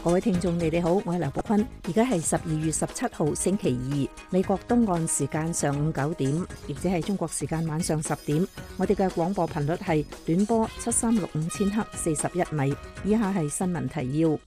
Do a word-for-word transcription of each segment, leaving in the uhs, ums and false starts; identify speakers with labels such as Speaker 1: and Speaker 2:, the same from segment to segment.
Speaker 1: 各位聽眾，你哋好，我係劉寶坤。而家係十二月十七號星期二，美國東岸時間上午九點，亦即係中國時間晚上十點。我哋嘅廣播頻率係短波七三六五千赫四十一米。以下係新聞提要。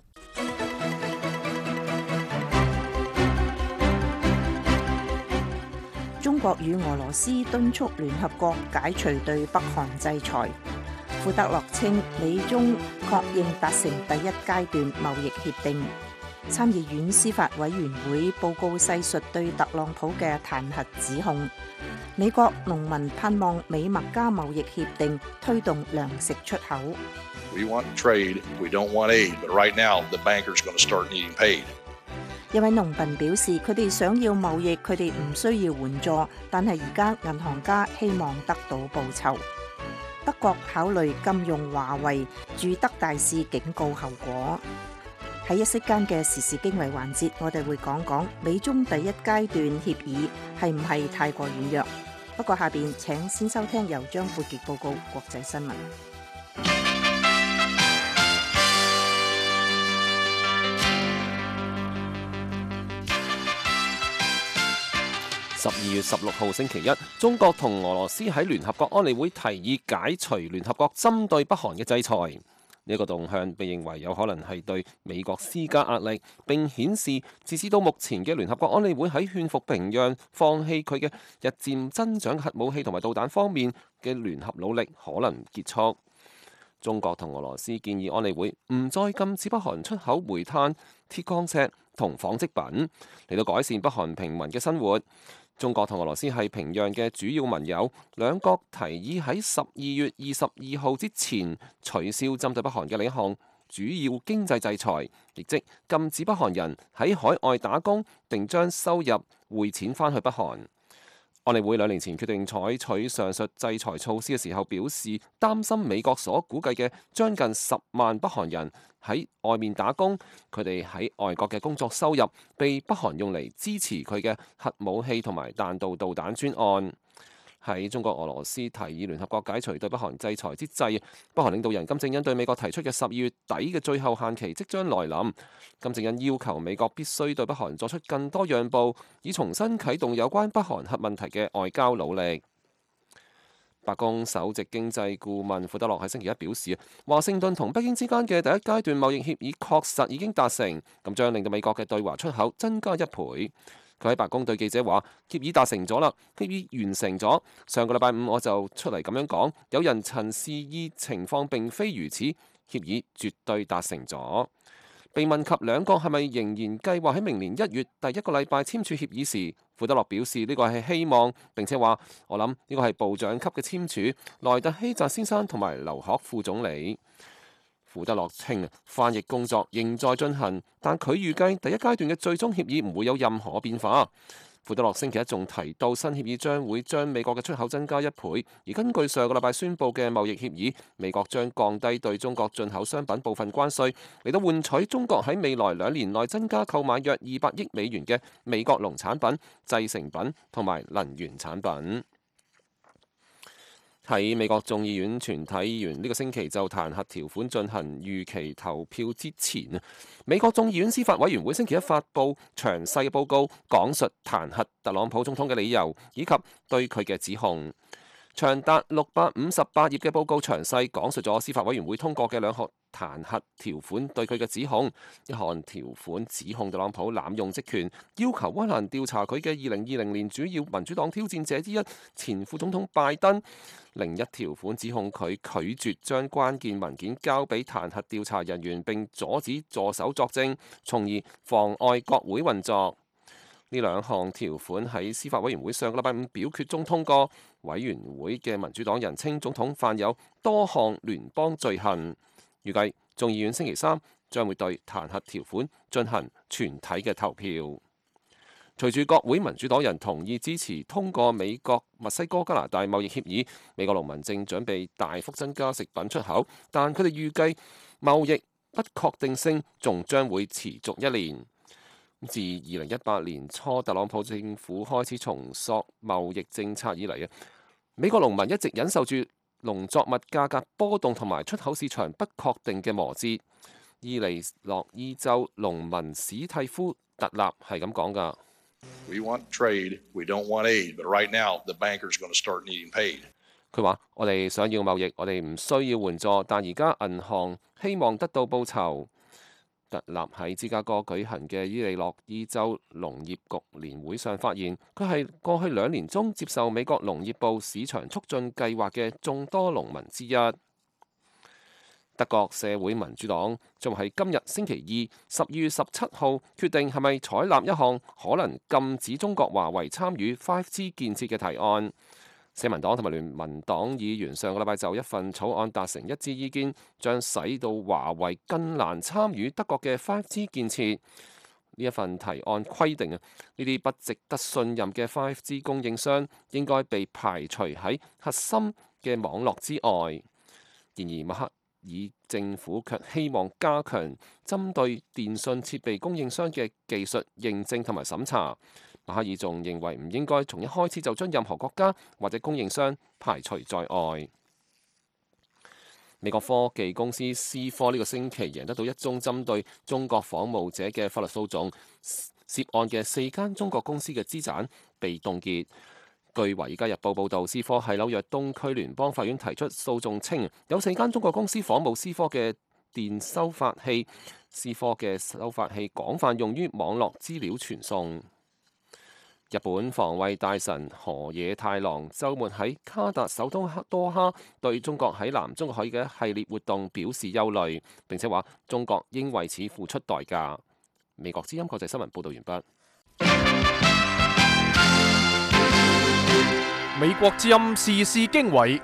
Speaker 1: 中國與俄羅斯敦促聯合國解除對北韓制裁。庫德洛稱美中確認達成第一階段貿易協定。參議院司法委員會報告細述對特朗普嘅彈劾指控。美國農民盼望美墨加貿易協定推動糧食出口。
Speaker 2: We want trade, we don't want aid, but right now the bankers going to start needing paid.
Speaker 1: 一位農民表示，佢哋想要貿易，佢哋唔需要援助，但係而家銀行家希望得到報酬。德國考慮禁用華為，駐德大使警告後果。喺一息間嘅時事經緯環節，我哋會講講美中第一階段協議係唔係太過軟弱。不過下邊請先收聽由張富傑報告國際新聞。
Speaker 3: 十二月十六號星期一，中國同俄羅斯喺聯合國安理會提議解除聯合國針對北韓嘅制裁。呢、這個動向被認為有可能係對美國施加壓力，並顯示截至到目前嘅聯合國安理會喺勸服平壤放棄佢嘅日漸增長核武器同埋導彈方面嘅聯合努力可能結束。中國同俄羅斯建議安理會唔再禁止北韓出口煤炭、鐵礦石同紡織品，嚟到改善北韓平民嘅生活。中國同俄羅斯係平壤嘅主要盟友，兩國提議喺十二月二十二號之前取消針對北韓嘅另一項主要經濟制裁，亦即禁止北韓人喺海外打工，並將收入匯錢返去北韓。安理會兩年前決定採取上述制裁措施嘅時候，表示擔心美國所估計嘅將近十萬北韓人喺外面打工，佢哋喺外國嘅工作收入被北韓用嚟支持佢嘅核武器同埋彈道導彈專案。喺中國俄羅斯提議聯合國解除對北韓制裁之際，北韓領導人金正恩對美國提出嘅十二月底嘅最後限期即將來臨。金正恩要求美國必須對北韓作出更多讓步，以重新啟動有關北韓核問題嘅外交努力。白宮首席經濟顧問庫德洛喺星期一表示，華盛頓同北京之間嘅第一階段貿易協議確實已經達成，咁將令到美國嘅對華出口增加一倍。佢喺白宮對記者話：協議達成咗啦，協議完成咗。上個禮拜五我就出嚟咁樣講，有人曾示意情況並非如此，協議絕對達成咗。被問及兩國係咪仍然計劃喺明年一月第一個禮拜簽署協議時，庫德洛表示呢個係希望，並且話我諗呢個係部長級嘅簽署，萊特希澤先生同埋劉鶴副總理。庫德洛稱翻譯工作仍在進行，但佢預計第一階段嘅最終協議唔會有任何變化。庫德洛星期一仲提到新協議將會將美國嘅出口增加一倍，而根據上個禮拜宣布嘅貿易協議，美國將降低對中國進口商品部分關稅，嚟到換取中國喺未來兩年內增加購買約二百億美元嘅美國農產品、製成品同埋能源產品。喺美國眾議院全體議員呢個星期就彈劾條款進行預期投票之前，美國眾議院司法委員會星期一發布詳細嘅報告，講述彈劾特朗普總統嘅理由以及對佢嘅指控。長達六百五十八頁嘅報告詳細講述咗司法委員會通過嘅兩項彈劾條款對佢嘅指控。一項條款指控特朗普濫用職權，要求威蘭調查佢嘅二零二零年主要民主黨挑戰者之一前副總統拜登。另一條款指控佢拒絕將關鍵文件交俾彈劾調查人員，並阻止助手作證，從而妨礙國會運作。呢兩項條款喺司法委員會上個禮拜五表決中通過。委員會嘅民主黨人稱總統犯有多項聯邦罪行。預計眾議院星期三將會對彈劾條款進行全體嘅投票。隨住國會民主黨人同意支持通過美國、墨西哥、加拿大貿易協議，美國農民正準備大幅增加食品出口，但佢哋預計貿易不確定性仲將會持續一年。自二零一八年初特朗普政府開始重塑貿易政策以嚟啊，美國農民一直忍受住農作物價格波動同埋出口市場不確定嘅磨折。 伊利諾伊州農民史蒂夫特納係咁講㗎。
Speaker 2: We want trade, we don't want aid, but right now the bankers are going to start needing paid.
Speaker 3: 佢話：我哋想要貿易，我哋唔需要援助，但而家銀行希望得到報酬。特納喺芝加哥舉行嘅伊利諾伊州農業局年會上發言，佢係過去兩年中接受美國農業部市場促進計劃嘅眾多農民之一。德國社會民主黨將喺今日星期二十二月十七號決定係咪採納一項可能禁止中國華為參與 五 G 建設嘅提案。社民黨同埋聯盟黨議員上個禮拜就一份草案達成一致意見，將使到華為更難參與德國嘅 五 G 建設。呢一份提案規定啊，呢啲不值得信任嘅 五 G 供應商應該被排除喺核心嘅網絡之外。然而，默克爾政府卻希望加強針對電信設備供應商嘅技術認證同埋審查。默克爾仲認為唔應該從一開始就將任何國家或者供應商排除在外。美國科技公司思科呢個星期贏得到一宗針對中國訪問者嘅法律訴訟，涉案嘅四間中國公司嘅資產被凍結。據《華爾街日報》報導，思科喺紐約東區聯邦法院提出訴訟，稱有四間中國公司訪問思科嘅電收發器，思科嘅收發器廣泛用於網絡資料傳送。日本防衛大臣河野太郎週末喺卡達首都多哈對中國喺南中國海嘅一系列活動表示憂慮，並且話中國應為此付出代價。美國之音國際新聞報導完畢。
Speaker 4: 美國之音時事經緯，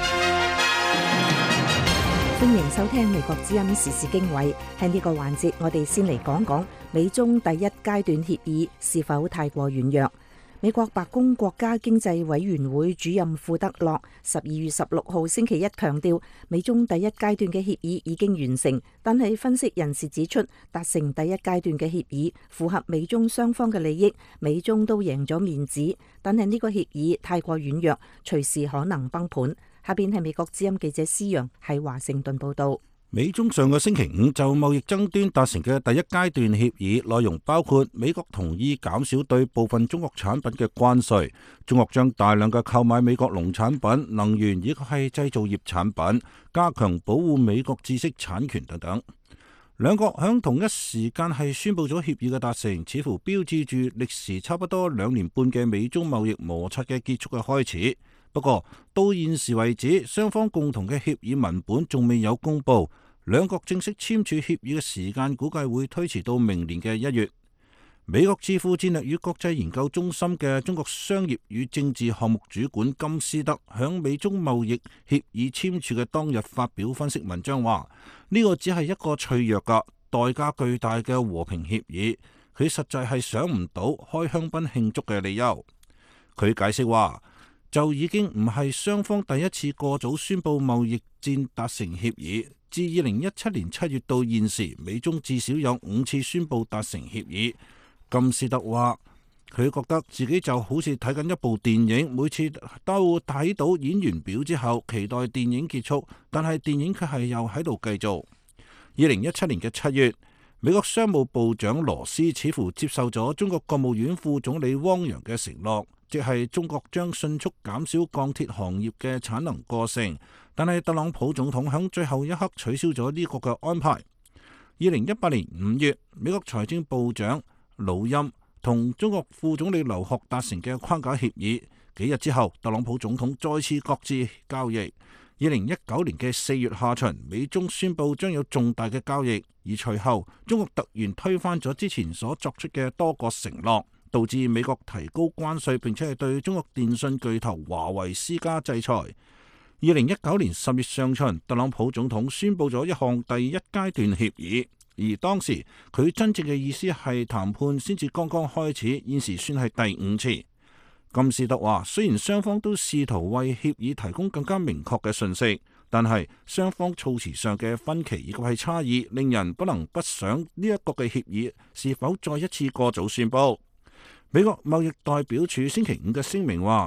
Speaker 1: 歡迎收聽美國之音時事經緯。喺呢個環節，我哋先嚟講講美中第一階段協議是否太過軟弱。美國白宮國家經濟委員會主任庫德洛十二月十六號星期一強調，美中第一階段嘅協議已經完成，但係分析人士指出，達成第一階段嘅協議符合美中雙方嘅利益，美中都贏咗面子，但係呢個協議太過軟弱，隨時可能崩盤。下邊係美國之音記者施陽喺華盛頓報道。
Speaker 5: 美中上個星期五就貿易爭端達成嘅第一階段協議，內容包括美國同意減少對部分中國產品嘅關稅，中國將大量嘅購買美國農產品、能源以及係製造業產品，加強保護美國知識產權等等。兩國響同一時間係宣布咗協議嘅達成，似乎標誌住歷時差不多兩年半嘅美中貿易摩擦嘅結束嘅開始。不過到現時為止，雙方共同嘅協議文本仲未有公布，兩國正式簽署協議嘅時間估計會推遲到明年嘅一月。美國智庫戰略與國際研究中心嘅中國商業與政治項目主管金斯德響美中貿易協議簽署嘅當日發表分析文章話，呢個只係一個脆弱嘅代價巨大嘅和平協議，佢實在係想唔到開香檳慶祝嘅理由。佢解釋話，就已經唔係雙方第一次過早宣布貿易戰達成協議。自二零一七年七月到現時，美中至少有五次宣布達成協議。金斯特話，佢覺得自己就好似睇緊一部電影，每次都睇到演員表之後，期待電影結束，但係電影卻係又喺度繼續。二零一七年嘅七月，美國商務部長羅斯似乎接受咗中國國務院副總理汪洋嘅承諾，即係中國將迅速減少鋼鐵行業嘅產能過剩，但係特朗普總統響最後一刻取消咗呢個嘅安排。二零一八年五月，美國財政部長魯欽同中國副總理劉鶴達成嘅框架協議，幾日之後，特朗普總統再次擱置交易。二零一九年嘅四月下旬，美中宣布將有重大嘅交易，而隨後中國突然推翻咗之前所作出嘅多個承諾，導致美國提高關稅，並且係對中國電信巨頭華為施加制裁。二零一九年十月上旬，特朗普總統宣布咗一項第一階段協議，而當時佢真正嘅意思係談判先至剛剛開始，現時算係第五次。金斯特話，雖然雙方都試圖為協議提供更加明確嘅信息，但係雙方措辭上嘅分歧以及係差異，令人不能不想呢一個嘅協議是否再一次過早宣布。美國貿易代表處星期五嘅聲明話，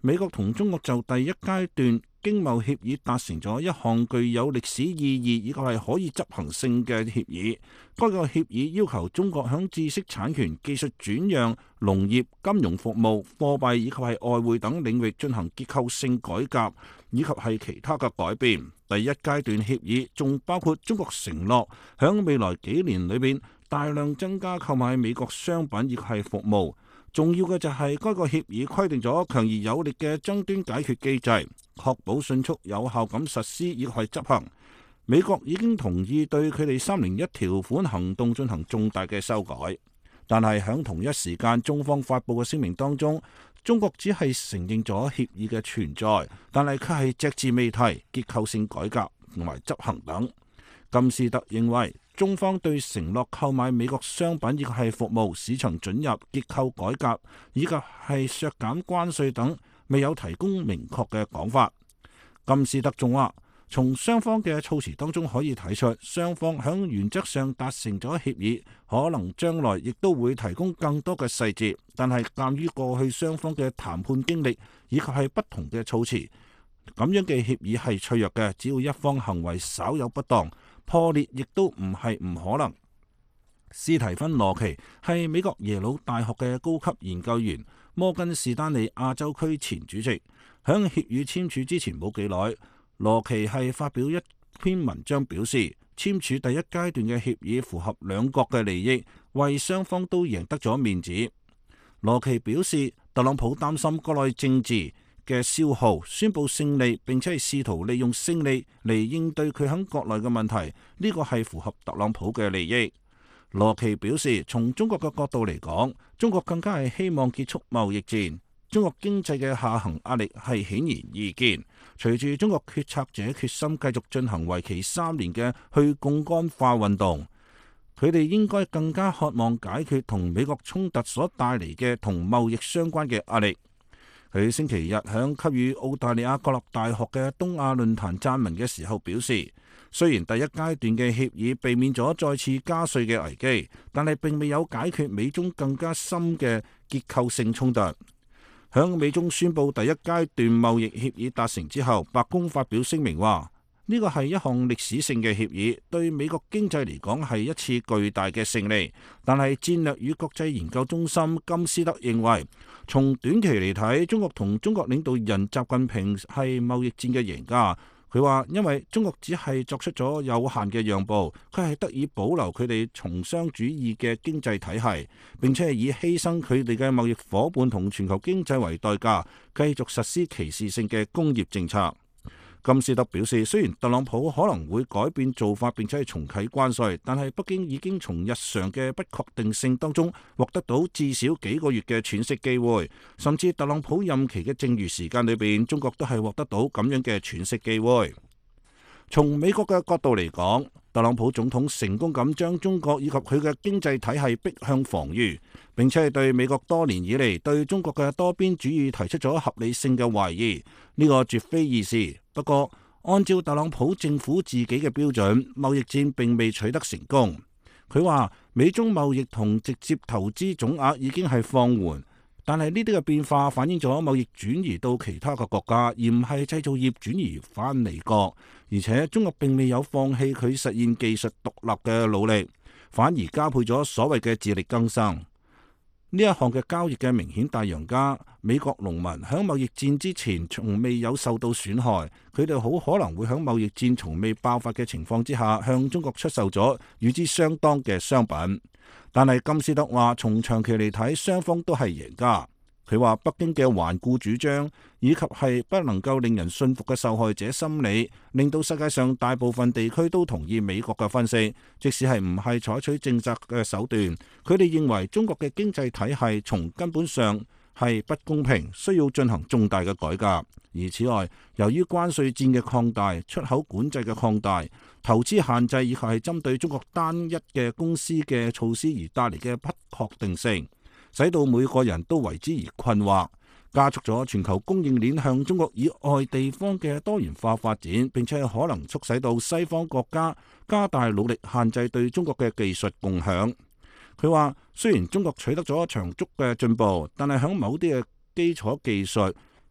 Speaker 5: 美國同中國就第一階段經貿協議達成咗一項具有歷史意義以及係可以執行性嘅協議。該個協議要求中國響知識產權、技術轉讓、農業、金融服務、貨幣以及係外匯等領域進行結構性改革，以及係其他嘅改變。第一階段協議仲包括中國承諾響未來幾年裏邊大量增加購買美國商品以及係服務。重要嘅就係該個協議規定咗強而有力嘅爭端解決機制，確保迅速有效咁實施以及係執行。美國已經同意對佢哋三零一條款行動進行重大嘅修改，但係喺同一時間，中方發布嘅聲明當中，中國只係承認咗協議嘅存在，但係卻係隻字未提結構性改革同埋執行等。金斯特認為，中方對承諾購買美國商品以及係服務、市場准入、結構改革以及係削減關稅等，未有提供明確嘅講法。金斯特仲話，從雙方嘅措辭當中可以睇出，雙方響原則上達成咗協議，可能將來亦都會提供更多嘅細節，但係鑑於過去雙方嘅談判經歷以及係不同嘅措辭，咁樣嘅協議係脆弱嘅，只要一方行為稍有不當，破裂亦都唔係唔可能。斯提芬羅奇係美國耶魯大學嘅高級研究員，摩根士丹利亞洲區前主席。響協議簽署之前冇幾耐，羅奇係發表一篇文章表示，簽署第一階段嘅協議符合兩國嘅利益，為雙方都贏得咗面子。羅奇表示，特朗普擔心國內政治嘅消耗，宣布勝利，並且係試圖利用勝利嚟應對佢喺國內嘅問題，呢個係符合特朗普嘅利益。羅奇表示，從中國嘅角度嚟講，中國更加係希望結束貿易戰。中國經濟嘅下行壓力係顯而易見，隨住中國決策者決心繼續進行為期三年嘅去槓桿化運動，佢哋應該更加渴望解決同美國衝突所帶嚟嘅同貿易相關嘅壓力。佢星期日響給予澳大利亞國立大學嘅東亞論壇撰文嘅時候表示，雖然第一階段嘅協議避免咗再次加稅嘅危機，但係並未有解決美中更加深嘅結構性衝突。響美中宣布第一階段貿易協議達成之後，白宮發表聲明話，呢個係一項歷史性嘅協議，對美國經濟嚟講係一次巨大嘅勝利。但係戰略與國際研究中心金斯德認為，從短期嚟睇，中國同中國領導人習近平係貿易戰嘅贏家。佢話，因為中國只係作出咗有限嘅讓步，佢係得以保留佢哋從商主義嘅經濟體系，並且係以犧牲佢哋嘅貿易夥伴同全球經濟為代價，繼續實施歧視性嘅工業政策。金斯特表示，雖然特朗普可能會改變做法並且係重啟關稅，但係北京已經從日常嘅不確定性當中獲得到至少幾個月嘅喘息機會，甚至特朗普任期嘅剩餘時間裏邊，中國都係獲得到咁樣嘅喘息機會。從美國嘅角度嚟講，特朗普總統成功咁將中國以及佢嘅經濟體系逼向防禦，並且係對美國多年以嚟對中國嘅多邊主義提出咗合理性嘅懷疑，呢個絕非易事。不過，按照特朗普政府自己嘅標準，貿易戰並未取得成功。佢話美中貿易同直接投資總額已經係放緩，但係呢啲嘅變化反映咗貿易轉移到其他嘅國家，而唔係製造業轉移返美國。而且中國並未有放棄佢實現技術獨立嘅努力，反而加倍咗所謂嘅自力更生。呢一項嘅交易嘅明顯大贏家，美國農民喺貿易戰之前從未有受到損害，佢哋好可能會喺貿易戰從未爆發嘅情況之下，向中國出售咗與之相當嘅商品。但係金斯德話，從長期嚟睇，雙方都係贏家。佢話北京嘅頑固主張以及係不能夠令人信服嘅受害者心理，令到世界上大部分地區都同意美國嘅分析，即使係唔係採取政策嘅手段，佢哋認為中國嘅經濟體系從根本上係不公平，需要進行重大嘅改革。而此外，由於關稅戰嘅擴大、出口管制嘅擴大、投資限制以及係針對中國單一嘅公司嘅措施而帶嚟嘅不確定性，使到每個人都為之而困惑，加速咗全球供應鏈向中國以外地方嘅多元化發展，並且可能促使到西方國家加大努力限制對中國嘅技術共享。佢話，雖然中國取得咗長足嘅進步，但係喺某啲嘅基礎技術，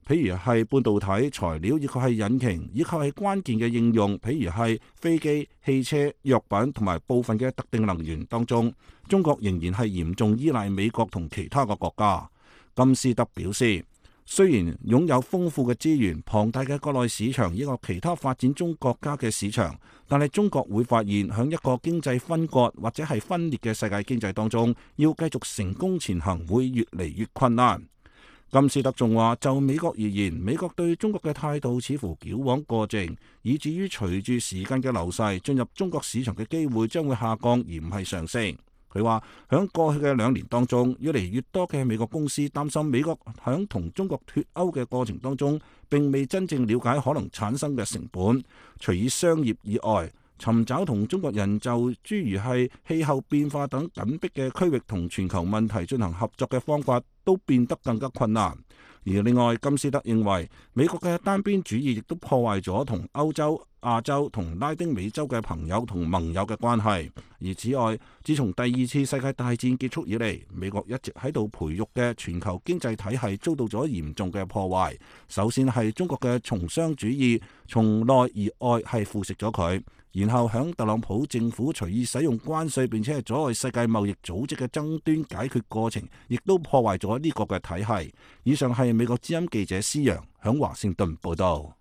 Speaker 5: 譬如係半導體材料，以及係引擎，以及係關鍵嘅應用，譬如係飛機、汽車、藥品同埋部分嘅特定能源當中，中國仍然係嚴重依賴美國同其他嘅國家。金斯德表示，雖然擁有豐富嘅資源、龐大嘅國內市場以及其他發展中國家嘅市場，但係中國會發現喺一個經濟分割或者係分裂嘅世界經濟當中，要繼續成功前行會越嚟越困難。金斯德仲話，就美國而言，美國對中國嘅態度似乎矯枉過正，以至於隨住時間嘅流逝，進入中國市場嘅機會將會下降而唔係上升。佢話響過去嘅兩年當中，越嚟越多嘅美國公司擔心美國響同中國脫歐嘅過程當中，並未真正了解可能產生嘅成本，除以商業以外，尋找同中國人就諸如係氣候變化等緊迫嘅區域同全球問題進行合作嘅方法都變得更加困難。而另外，金斯德認為美國嘅單邊主義亦都破壞咗同歐洲、亞洲同拉丁美洲嘅朋友同盟友嘅關係。而此外，自從第二次世界大戰結束以嚟，美國一直喺度培育嘅全球經濟體系遭到咗嚴重嘅破壞。首先係中國嘅從商主義，從內而外係腐蝕咗佢。然後響特朗普政府隨意使用關稅並且係阻礙世界貿易組織嘅爭端解決過程，亦都破壞咗呢個嘅體系。以上係美國之音記者施陽響華盛頓報道。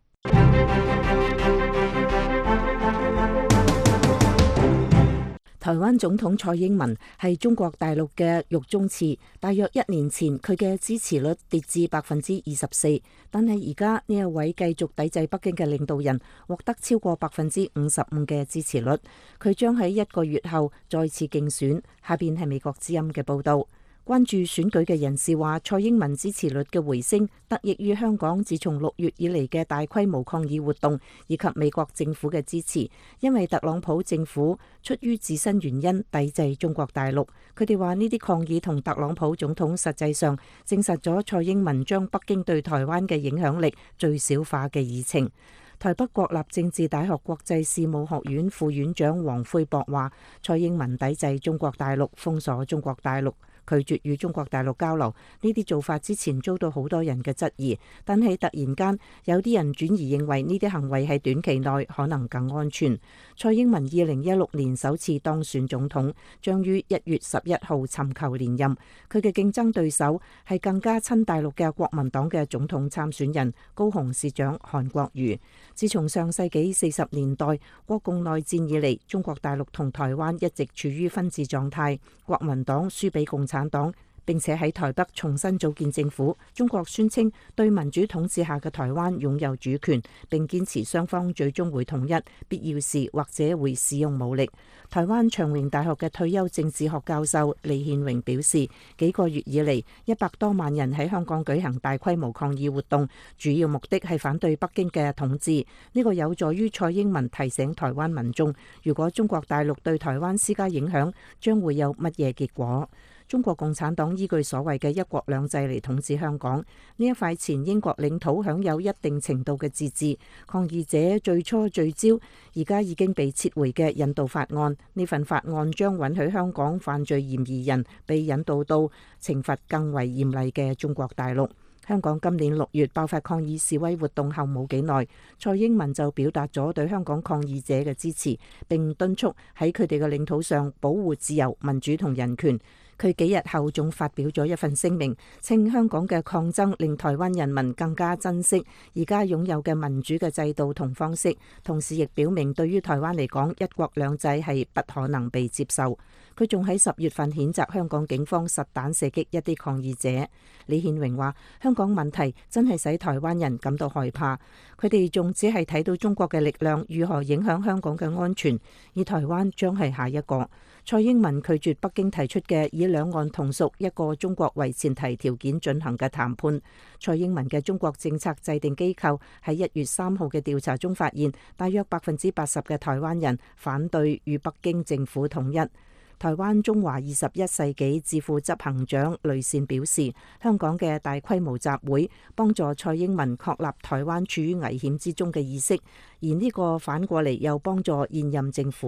Speaker 1: 台灣總統蔡英文係中國大陸嘅獄中刺，大約一年前佢嘅支持率跌至百分之二十四，但係而家呢一位繼續抵制北京嘅領導人獲得超過百分之五十五嘅支持率，佢將喺一個月後再次競選。下邊係美國之音嘅報道。關注選舉嘅人士話，蔡英文支持率嘅回升得益於香港自從六月以嚟嘅大規模抗議活動，以及美國政府嘅支持。因為特朗普政府出於自身原因抵制中國大陸，佢哋話呢啲抗議同特朗普總統實際上證實咗蔡英文將北京對台灣嘅影響力最小化嘅議程。台北國立政治大學國際事務學院副院長黃魁博話，蔡英文抵制中國大陸，封鎖中國大陸，拒絕與中國大陸交流，呢啲做法之前遭到好多人嘅質疑，但係突然間有啲人轉移認為呢啲行為喺短期內可能更安全。蔡英文二零一六年首次當選總統，將於一月十一號尋求連任。佢嘅競爭對手係更加親大陸嘅國民黨嘅總統參選人高雄市長韓國瑜。自從上世紀四十年代國共內戰以嚟，中國大陸同台灣一直處於分治狀態，國民黨輸俾共產黨，並且喺台北重新組建政府。中國宣稱對民主統治下嘅台灣擁有主權，並堅持雙方最終會統一，必要時或者會使用武力。台灣長榮大學嘅退休政治學教授李憲榮表示，幾個月以嚟，一百多萬人喺香港舉行大規模抗議活動，主要目的係反對北京嘅統治。呢個有助於蔡英文提醒台灣民眾，如果中國大陸對台灣施加影響，將會有乜嘢結果。中國共產黨依據所謂嘅一國兩制嚟統治香港，呢一塊前英國領土享有一定程度嘅自治。抗議者最初聚焦而家已經被撤回嘅引渡法案，呢份法案將允許香港犯罪嫌疑人被引渡到懲罰更為嚴厲嘅中國大陸。香港今年六月爆發抗議示威活動後冇幾耐，蔡英文就表達咗對香港抗議者嘅支持，並敦促喺佢哋嘅領土上保護自由、民主同人權。佢幾日後仲發表咗一份聲明，稱香港嘅抗爭令台灣人民更加珍惜而家擁有嘅民主嘅制度同方式，同時亦表明對於台灣嚟講，一國兩制係不可能被接受。佢仲喺十月份譴責香港警方實彈射擊一啲抗議者。李憲榮話：香港問題真係使台灣人感到害怕，佢哋仲只係睇到中國嘅力量如何影響香港嘅安全，而台灣將係下一個。蔡英文拒絕北京提出嘅以兩岸同屬一個中國為前提條件進行嘅談判。蔡英文嘅中國政策制定機構喺一月三號嘅調查中發現，大約百分之八十嘅台灣人反對與北京政府統一。台灣中華二十一世紀智庫執行長雷善表示，香港嘅大規模集會幫助蔡英文確立台灣處於危險之中嘅意識，而呢個反過嚟又幫助現任政府。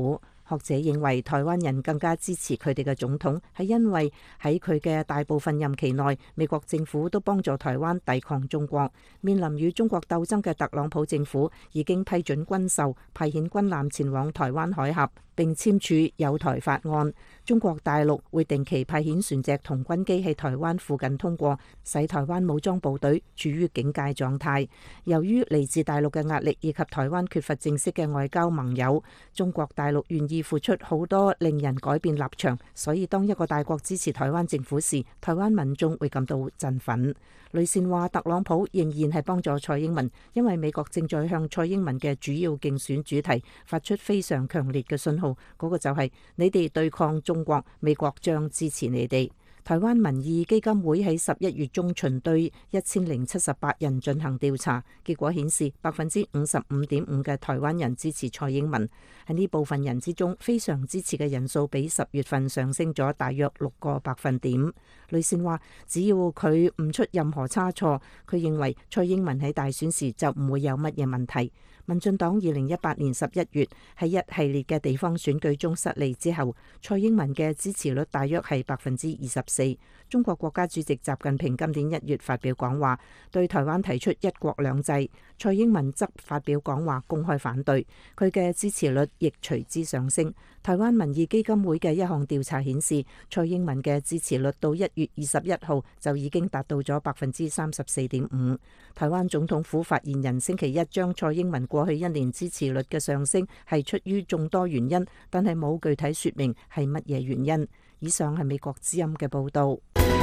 Speaker 1: 學者認為台灣人更加支持佢哋嘅總統，係因為喺佢嘅大部分任期內，美國政府都幫助台灣抵抗中國。面臨與中國鬥爭嘅特朗普政府已經批准軍售，派遣軍艦前往台灣海峽，並簽署有台法案。中國大陸會定期派遣船隻同軍機喺台灣附近通過，使台灣武裝部隊處於警戒狀態。由於嚟自大陸嘅壓力以及台灣缺乏正式嘅外交盟友，中國大陸願意付出好多令人改變立場，所以當一個大國支持台灣政府時，台灣民眾會感到振奮。雷善話特朗普仍然係幫助蔡英文，因為美國正在向蔡英文嘅主要競選主題發出非常強烈嘅信號，嗰個就係你哋對抗中國，美國將支持你哋。台灣民意基金會喺十一月中旬對一千零七十八人進行調查，結果顯示百分之五十五點五嘅台灣人支持蔡英文。喺呢部分人之中，非常支持嘅人數比十月份上升咗大約六個百分點。雷善話，只要佢唔出任何差錯，佢認為蔡英文喺大選時就唔會有乜嘢問題。民進黨二零一八年十一月喺一系列嘅地方選舉中失利之後，蔡英文嘅支持率大約係百分之二十四。中國國家主席習近平今年一月發表講話，對台灣提出一國兩制，蔡英文則發表講話公開反對，佢嘅支持率亦隨之上升。台灣民意基金會嘅一項調查顯示，蔡英文嘅支持率到一月二十一號就已經達到咗百分之三十四點五。台灣總統府發言人星期一將蔡英文過去一年支持率嘅上升係出於眾多原因，但係冇具體說明係乜嘢原因。以上係美國之音嘅報道。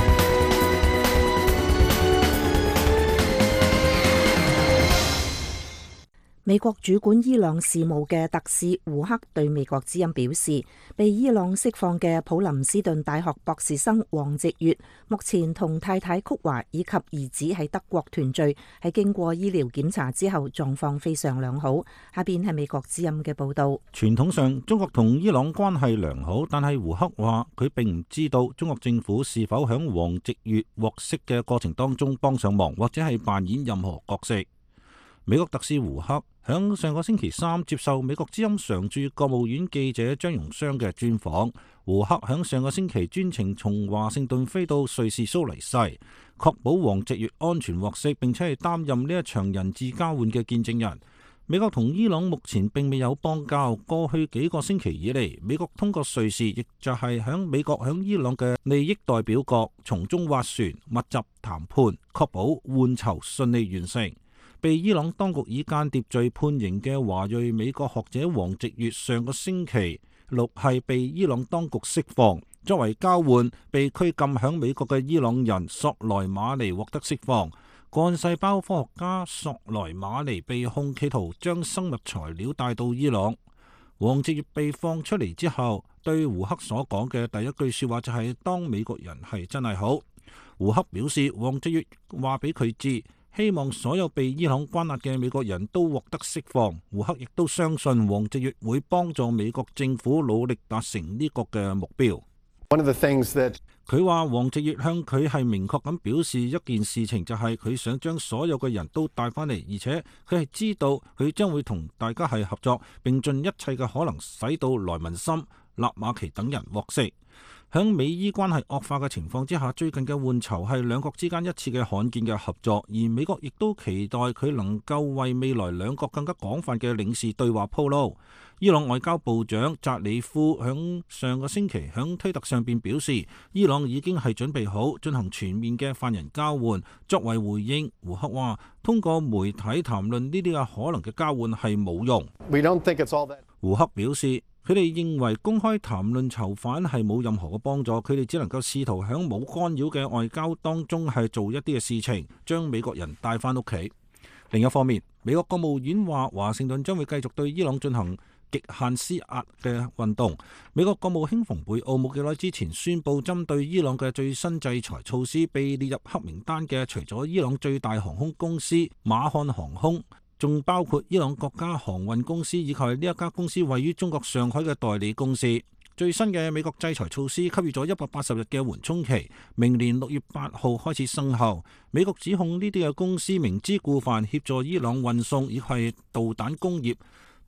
Speaker 1: 美國主管伊朗事務嘅特使胡克對美國之音表示，被伊朗釋放嘅普林斯頓大學博士生王直月目前同太太曲華以及兒子喺德國團聚，喺經過醫療檢查之後狀況非常良好。下邊係美國之音嘅報道。
Speaker 5: 傳統上中國同伊朗關係良好，但係胡克話佢並唔知道中國政府是否響王直月獲釋嘅過程當中幫上忙，或者係扮演任何角色。美國特使胡克響上個星期三接受美國之音常駐國務院記者張榮雙嘅專訪。胡克響上個星期專程從華盛頓飛到瑞士蘇黎世，確保王直月安全獲釋，並且係擔任呢一場人質交換嘅見證人。美國同伊朗目前並未有邦交，過去幾個星期以嚟，美國通過瑞士，亦就係響美國響伊朗嘅利益代表國從中斡旋、密集談判，確保換囚順利完成。被伊朗當局以間諜罪判刑嘅華裔美國學者王直月上個星期六係被伊朗當局釋放，作為交換，被拘禁響美國嘅伊朗人索萊馬尼獲得釋放。幹細胞科學家索萊馬尼被控企圖將生物材料帶到伊朗。王直月被放出嚟之後，對胡克所講嘅第一句說話就係當美國人係真係好。胡克表示，王直月話俾佢知，希望所有被伊朗關押嘅美國人都獲得釋放。胡克亦都相信王直月會幫助美國政府努力達成呢個嘅目標。佢話王直月向佢係明確咁表示一件事情，就係佢想將所有嘅人都帶翻嚟，而且佢係知道佢將會同大家係合作，並盡一切嘅可能使到萊文森、納馬奇等人獲釋。響美伊關係惡化嘅情況之下，最近嘅換囚係兩國之間一次嘅罕見嘅合作，而美國亦都期待佢能夠為未來兩國更加廣泛嘅領事對話鋪路。伊朗外交部長扎里夫響上個星期響推特上邊表示，伊朗已經係準備好進行全面嘅犯人交換。作為回應，胡克話通過媒體談論呢啲嘅可能嘅交換係冇用。We don't think it's all that. 胡克表示，佢哋認為公開談論囚犯係冇任何嘅幫助，佢哋只能夠試圖喺冇干擾嘅外交當中係做一啲嘅事情，將美國人帶返屋企。另一方面，美國國務院話華盛頓將會繼續對伊朗進行極限施壓嘅運動。美國國務卿蓬佩奧冇幾耐之前宣布，針對伊朗嘅最新制裁措施，被列入黑名單嘅除咗伊朗最大航空公司馬漢航空，仲包括伊朗國家航運公司以及呢一家公司位於中國上海嘅代理公司。最新嘅美國制裁措施給予咗一百八十日嘅緩衝期，明年六月八號開始生效。美國指控呢啲嘅公司明知故犯協助伊朗運送以及導彈工業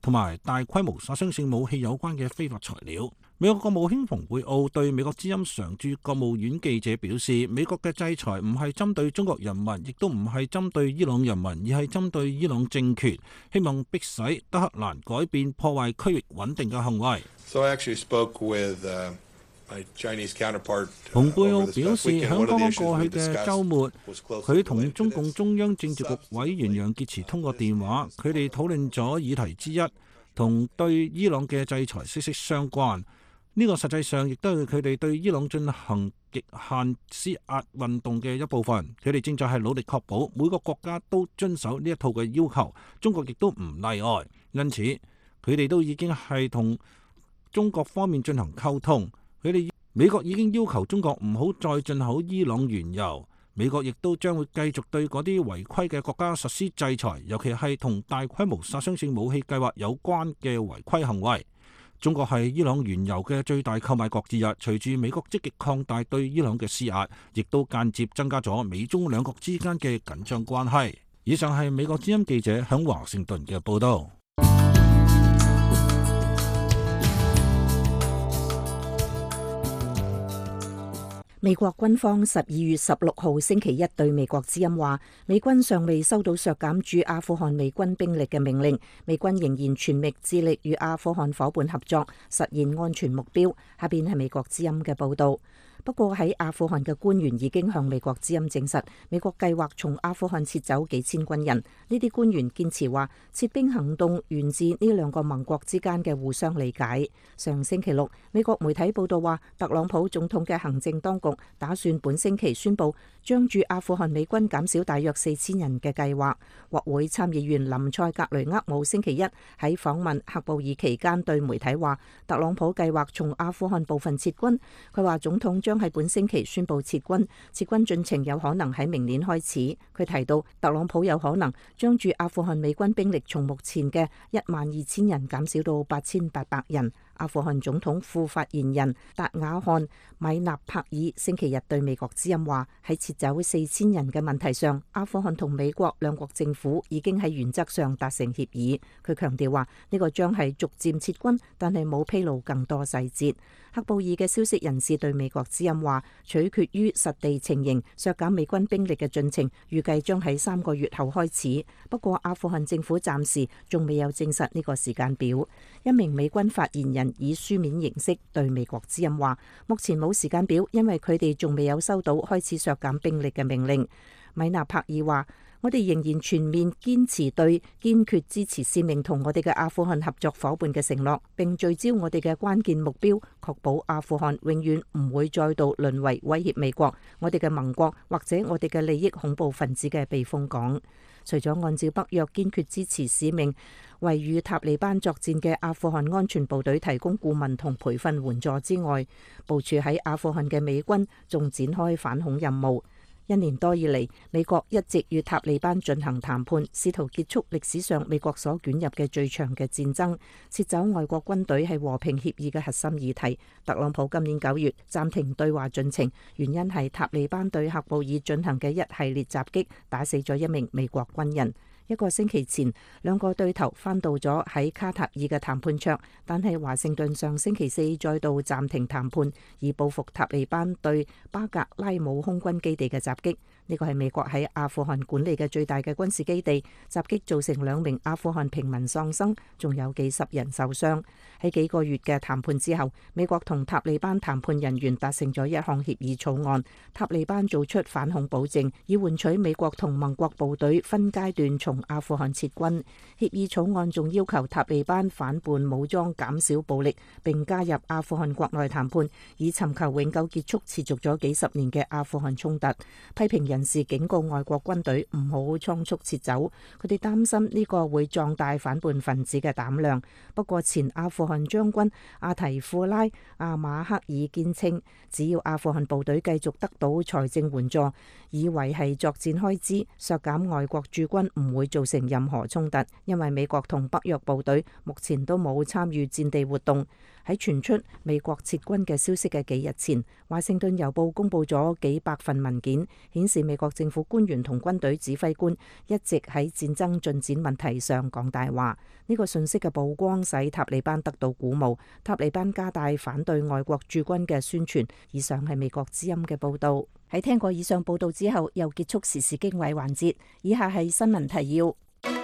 Speaker 5: 同埋大規模殺傷性武器有關嘅非法材料。美國國務卿蓬佩奧對美國之音常駐國務院記者表示，美國嘅制裁唔係針對中國人民，亦都唔係針對伊朗人民，而係針對伊朗政權，希望迫使德黑蘭改變破壞區域穩定嘅行為。
Speaker 6: So I actually spoke with, uh, my Chinese counterpart, uh,
Speaker 5: 蓬佩奧
Speaker 6: over this
Speaker 5: 表
Speaker 6: past
Speaker 5: 示，
Speaker 6: weekend.
Speaker 5: 響
Speaker 6: One
Speaker 5: 剛
Speaker 6: of the
Speaker 5: 剛
Speaker 6: issues
Speaker 5: 過
Speaker 6: we
Speaker 5: 去嘅
Speaker 6: discussed
Speaker 5: 週末，
Speaker 6: was closely
Speaker 5: 佢同
Speaker 6: related
Speaker 5: 中
Speaker 6: to
Speaker 5: 共
Speaker 6: this
Speaker 5: 中央政治局委員楊潔篪通過電話，佢哋討論咗議題之一，同對伊朗嘅制裁息息相關。呢個實際上亦都係佢哋對伊朗進行極限施壓運動嘅一部分。佢哋正在係努力確保每個國家都遵守呢一套嘅要求，中國亦都唔例外。因此，佢哋都已經係同中國方面進行溝通。佢哋美國已經要求中國唔好再進口伊朗原油。美國亦都將會繼續對嗰啲違規嘅國家實施制裁，尤其係同大規模殺傷性武器計劃有關嘅違規行為。中國係伊朗原油嘅最大購買國之一，隨住美國積極擴大對伊朗嘅施壓，亦都間接增加咗美中兩國之間嘅緊張關係。以上係美國之音記者響華盛頓嘅報道。
Speaker 1: 美國軍方十二月十六號星期一對美國之音話，美軍尚未收到削減駐阿富汗美軍兵力嘅命令，美軍仍然全力致力與阿富汗夥伴合作，實現安全目標。下邊係美國之音嘅報道。不過喺阿富汗嘅官員已經向美國之音證實，美國計劃從阿富汗撤走幾千軍人。呢啲官員堅持話，撤兵行動源自呢兩個盟國之間嘅互相理解。上星期六，美國媒體報道話，特朗普總統嘅行政當局打算本星期宣布將駐阿富汗美軍減少大約四千人嘅計劃。國會參議員林塞格雷厄姆星期一喺訪問喀布爾期間對媒體話，特朗普計劃從阿富汗部分撤軍。佢話總統將喺本星期宣布撤軍，撤軍進程有可能喺明年開始。佢提到，特朗普有可能將駐阿富汗美軍兵力從目前嘅一萬二千人減少到八千八百人。阿富汗總統副發言人達瓦汗米納帕爾星期日對美國之音話，喺撤走四千人嘅問題上，阿富汗同美國兩國政府已經喺原則上達成協議。佢強調話，呢個將係逐漸撤軍，但係冇披露更多細節。喀布爾嘅消息人士對美國之音話，取決於實地情形，削減美軍兵力嘅進程預計將喺三個月後開始。不過阿富汗政府暫時仲未有證實呢個時間表。一名美軍發言人以書面形式對美國之音話，目前冇時間表，因為佢哋仲未有收到開始削減兵力嘅命令。米納帕爾話，我哋仍然全面堅持對堅決支持使命同我哋嘅阿富汗合作夥伴嘅承諾，並聚焦我哋嘅關鍵目標，確保阿富汗永遠唔會再度淪為威脅美國、我哋嘅盟國或者我哋嘅利益恐怖分子嘅避風港。除咗按照北約堅決支持使命，為與塔利班作戰嘅阿富汗安全部隊提供顧問同培訓援助之外，部署喺阿富汗嘅美軍仲展開反恐任務。一年多以嚟，美國一直與塔利班進行談判，試圖結束歷史上美國所捲入嘅最長嘅戰爭。撤走外國軍隊係和平協議嘅核心議題。特朗普今年九月暫停對話進程，原因係塔利班對喀布爾進行嘅一系列襲擊，打死咗一名美國軍人。一個星期前，兩個對頭翻到咗喺卡塔爾嘅談判桌，但係華盛頓上星期四再度暫停談判，以報復塔利班對巴格拉姆空軍基地嘅襲擊。呢個係美國喺阿富汗管理嘅最大嘅軍事基地，襲擊造成兩名阿富汗平民喪生，仲有幾十人受傷。喺幾個月嘅談判之後，美國同塔利班談判人員達成咗一項協議草案，塔利班做出反恐保證，以換取美國同盟國部隊分階段從阿富汗撤軍。協議草案仲要求塔利班反叛武裝，減少暴力，並加入阿富汗國內談判，以尋求永久結束持續咗幾十年嘅阿富汗衝突。批評人士警告外國軍隊唔好倉促撤走，佢哋擔心呢個會壯大反叛分子嘅膽量。不過前阿富汗將軍阿提庫拉阿馬克爾堅稱，只要阿富汗部隊繼續得到財政援助，以維繫作戰開支，削減外國駐軍唔會造成任何衝突，因為美國同北約部隊目前都冇參與戰地活動。 喺傳出美國撤軍嘅消息嘅幾日前，華盛頓郵報公佈咗幾百份文件，顯示美國政府官員同軍隊指揮官一直喺戰爭進展問題上講大話。呢個信息嘅曝光使塔利班得到鼓舞，塔利班加大反對外國駐軍嘅宣傳。以上係美國之音嘅報導。喺聽過以上報導之後，又結束時事經緯環節。以下係新聞提要。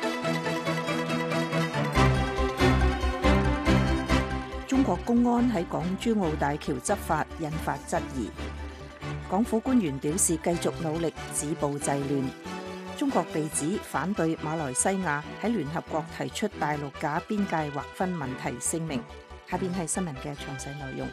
Speaker 1: 中國公安喺港珠澳大橋執法引發質疑，港府官員表示繼續努力止暴制亂。中國被指反對馬來西亞喺聯合國提出大陸架邊界劃分問題聲明。下邊係新聞嘅詳細內容。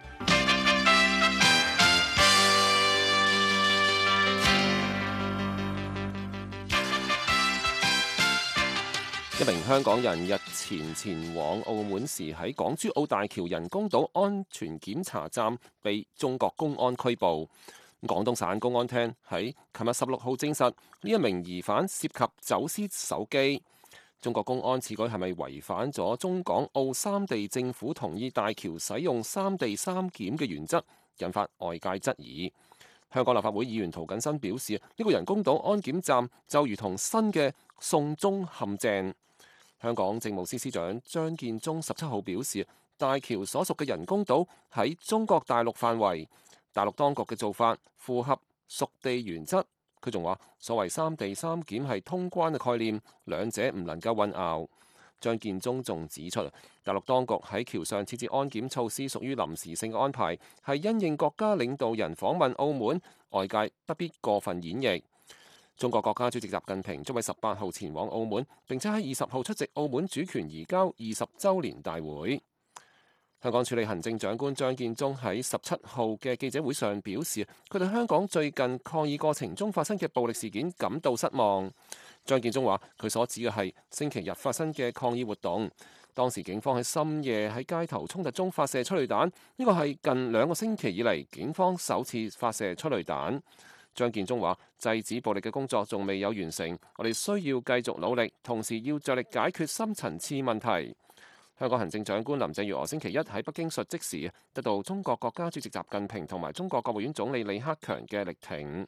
Speaker 3: 一名香港人日前前往澳門時，喺港珠澳大橋人工島安全檢查站被中國公安拘捕。廣東省公安廳喺琴日十六號證實，呢一名疑犯涉及走私手機。中國公安此舉係咪違反咗中港澳三地政府同意大橋使用三地三檢嘅原則，引發外界質疑。香港立法會議員涂謹申表示，呢個人工島安檢站就如同新嘅送中陷阱。香港政務司司長張建宗十七號表示，大橋所屬嘅人工島喺中國大陸範圍，大陸當局嘅做法符合屬地原則。佢仲話，所謂三地三檢係通關嘅概念，兩者唔能夠混淆。張建宗仲指出，大陸當局喺橋上設置安檢措施屬於臨時性嘅安排，係因應國家領導人訪問澳門，外界不必過分演繹。中國國家主席習近平將喺十八號前往澳門，並且喺二十號出席澳門主權移交二十週年大會。香港署理行政長官張建宗喺十七號嘅記者會上表示，佢對香港最近抗議過程中發生嘅暴力事件感到失望。張建宗話，佢所指嘅係星期日發生嘅抗議活動，當時警方喺深夜喺街頭衝突中發射催淚彈，呢個係近兩個星期以嚟警方首次發射催淚彈。張建宗話，制止暴力嘅工作仲未有完成，我哋需要繼續努力，同時要着力解決深層次問題。香港行政長官林鄭月娥星期一喺北京述職時，得到中國國家主席習近平同埋中國國務院總理李克強嘅力挺。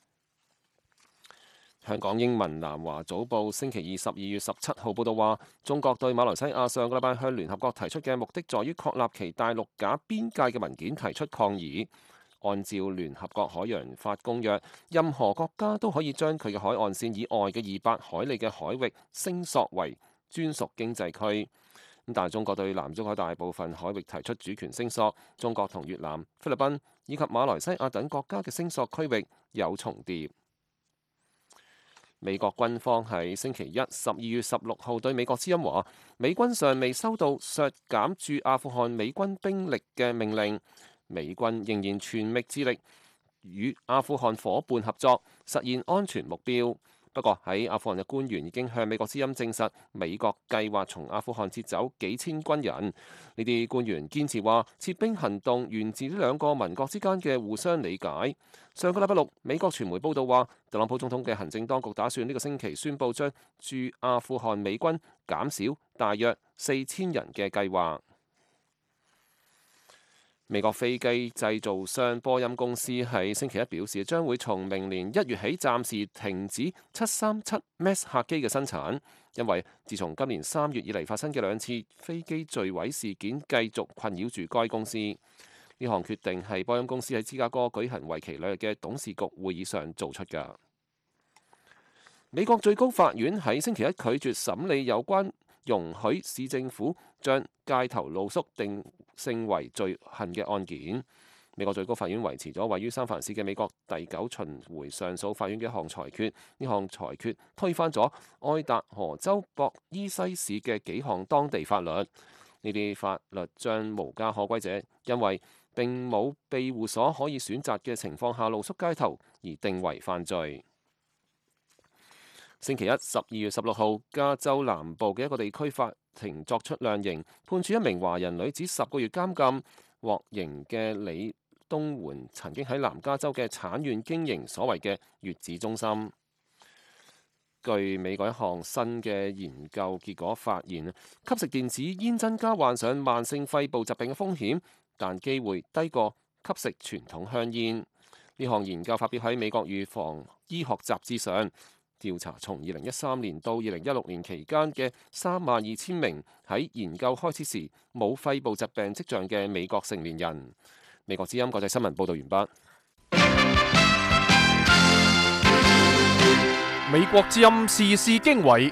Speaker 3: 香港英文南華早報星期二十二月十七號報道話，中國對馬來西亞上個禮拜向聯合國提出嘅目的在於確立其大陸架邊界嘅文件提出抗議。按照聯合國海洋法公約，任何國家都可以將佢嘅海岸線以外嘅二百海里嘅海域聲索為專屬經濟區。但係中國對南中海大部分海域提出主權聲索，中國同越南、菲律賓以及馬來西亞等國家嘅聲索區域有重疊。美國軍方喺星期一十二月十六號對美國之音話，美軍尚未收到削減駐阿富汗美軍兵力嘅命令。美軍仍然全力致力與阿富汗伙伴合作，實現安全目標。不過喺阿富汗嘅官員已經向美國之音證實，美國計劃從阿富汗撤走幾千軍人。呢啲官員堅持話，撤兵行動源自呢兩個民國之間嘅互相理解。上個禮拜六，美國傳媒報道話，特朗普總統嘅行政當局打算呢個星期宣布將駐阿富汗美軍減少大約四千人嘅計劃。美國飛機製造商波音公司喺星期一表示，將會從明年一月起暫時停止七三七 Max 客機嘅生產，因為自從今年三月以嚟發生嘅兩次飛機墜毀事件繼續困擾住該公司。呢項決定係波音公司喺芝加哥舉行為期兩日嘅董事局會議上做出㗎。美國最高法院喺星期一拒絕審理有關容許市政府將街頭露宿定性為罪行嘅案件。美國最高法院維持咗位於三藩市嘅美國第九巡迴上訴法院嘅一項裁決，呢項裁決推翻咗愛達荷州博伊西市嘅幾項當地法律。呢啲法律將無家可歸者因為並冇庇護所可以選擇嘅情況下露宿街頭而定為犯罪。星期一十二月十六號，加州南部嘅一個地區法庭作出量刑，判處一名華人女子十個月監禁。獲刑嘅李東媛曾經喺南加州嘅產院經營所謂嘅月子中心。 據美國一項新嘅研究結果發現，吸食電子煙增加患上慢性肺部疾病嘅風險，但機會低過吸食傳統香煙。呢項研究發表喺美國預防醫學雜誌上，調查從二零一三年到二零一六年期間嘅三萬二千名喺研究開始時冇肺部疾病跡象嘅美國成年人。美國之音國際新聞報導完畢。
Speaker 4: 美國之音時事經緯，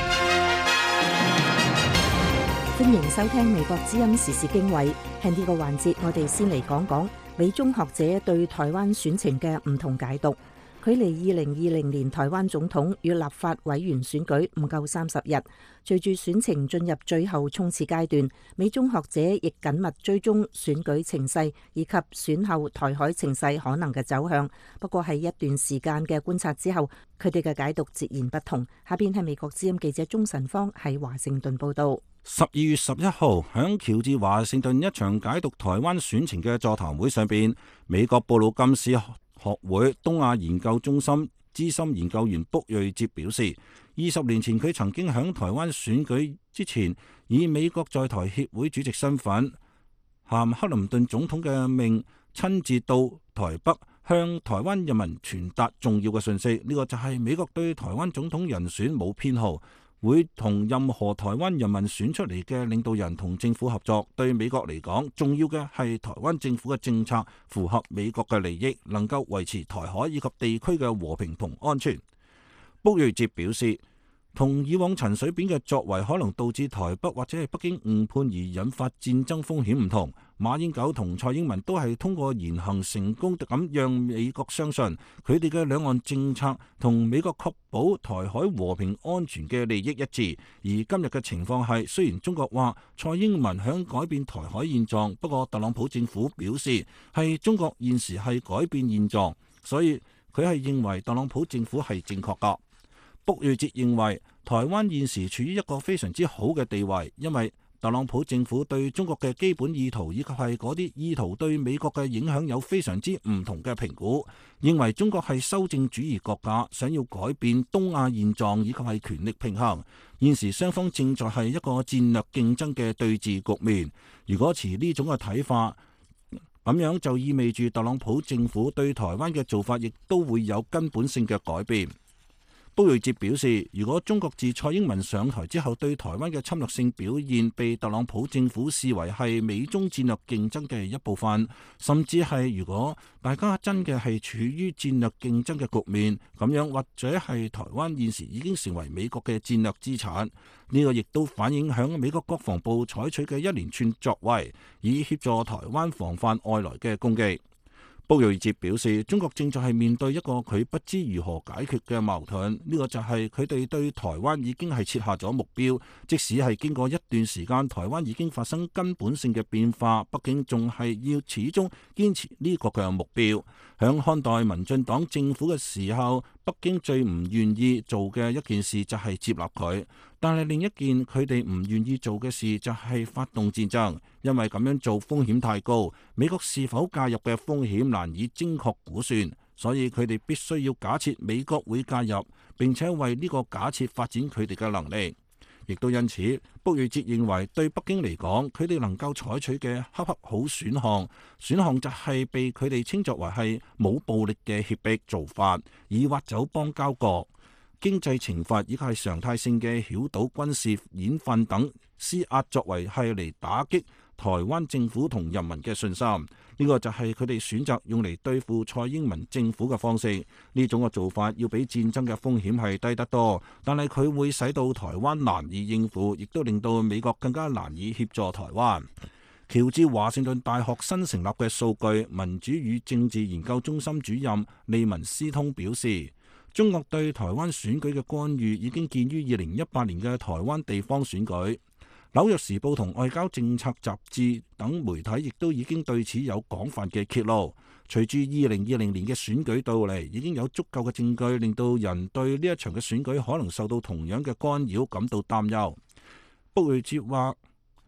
Speaker 1: 歡迎收聽美國之音時事經緯。喺呢個環節，我哋先嚟講講美中學者對台灣選情嘅唔同解讀。距離二零二零年台灣總統與立法委員選舉唔夠三十日，隨住選情進入最後衝刺階段，美中學者亦緊密追蹤選舉情勢以及選後台海情勢可能嘅走向。不過喺一段時間嘅觀察之後，佢哋嘅解讀截然不同。下邊係美國之音記者鍾晨芳喺華盛頓報道。
Speaker 5: 十二月十一號，響喬治華盛頓一場解讀台灣選情嘅座談會上邊，美國布魯金斯學會東亞研究中心資深研究員卜瑞哲表示，二十年前佢曾經響台灣選舉之前，以美國在台協會主席身份，含克林頓總統嘅命，親自到台北向台灣人民傳達重要嘅訊息。呢個就係美國對台灣總統人選冇偏好，會同任何台灣人民選出嚟嘅領導人同政府合作。對美國嚟講，重要嘅係台灣政府嘅政策符合美國嘅利益，能夠維持台海以及地區嘅和平同安全。卜瑞哲表示，同以往陳水扁嘅作為可能導致台北或者係北京誤判而引發戰爭風險唔同，馬英九同蔡英文都係通過言行成功咁讓美國相信佢哋嘅兩岸政策同美國確保台海和平安全嘅利益一致。而今日嘅情況係，雖然中國話蔡英文想改變台海現狀，不過特朗普政府表示係中國現時係改變現狀，所以佢係認為特朗普政府係正確㗎。卜瑞哲認為台灣現時處於一個非常之好嘅地位，因為特朗普政府對中國嘅基本意圖以及係嗰啲意圖對美國嘅影響有非常之唔同嘅評估，認為中國係修正主義國家，想要改變東亞現狀以及係權力平衡。現時雙方正在係一個戰略競爭嘅對峙局面。如果持呢種嘅睇法，咁樣就意味住特朗普政府對台灣嘅做法亦都會有根本性嘅改變。卜瑞哲表示，如果中國自蔡英文上台之後對台灣嘅侵略性表現被特朗普政府視為係美中戰略競爭嘅一部分，甚至係如果大家真嘅係處於戰略競爭嘅局面，咁樣或者係台灣現時已經成為美國嘅戰略資產。呢個亦都反映響美國國防部採取嘅一連串作為，以協助台灣防範外來嘅攻擊。卜瑞哲表示，中國正在係面對一個佢不知如何解決嘅矛盾，呢個就係佢哋對台灣已經係設下咗目標，即使係經過一段時間，台灣已經發生根本性嘅變化，北京仲係要始終堅持呢個嘅目標。響看待民進黨政府嘅時候，北京最唔願意做嘅一件事就係接納佢，但係另一件佢哋唔願意做嘅事就係發動戰爭，因為咁樣做風險太高，美國是否介入嘅風險難以精確估算，所以佢哋必須要假設美國會介入，並且為呢個假設發展佢哋嘅能力。亦都因此，卜瑞哲認為對北京嚟講，佢哋能夠採取嘅恰恰好選項，選項就係被佢哋稱作為係冇暴力嘅脅迫做法，以挖走邦交國、經濟懲罰以及係常態性嘅曉島軍事演訓等施壓，作為係嚟打擊台灣政府同人民嘅信心。呢個就係佢哋選擇用嚟對付蔡英文政府嘅方式。呢種嘅做法要比戰爭嘅風險係低得多，但係佢會使到台灣難以應付，亦都令到美國更加難以協助台灣。喬治華盛頓大學新成立嘅數據民主與政治研究中心主任利文斯通表示，中國對台灣選舉嘅干預已經見於二零一八年嘅台灣地方選舉。紐約時報同外交政策雜誌等媒體亦都已經對此有廣泛嘅揭露。隨住二零二零年嘅選舉到嚟，已經有足夠嘅證據令到人對呢一場嘅選舉可能受到同樣嘅干擾感到擔憂。卜瑞哲話，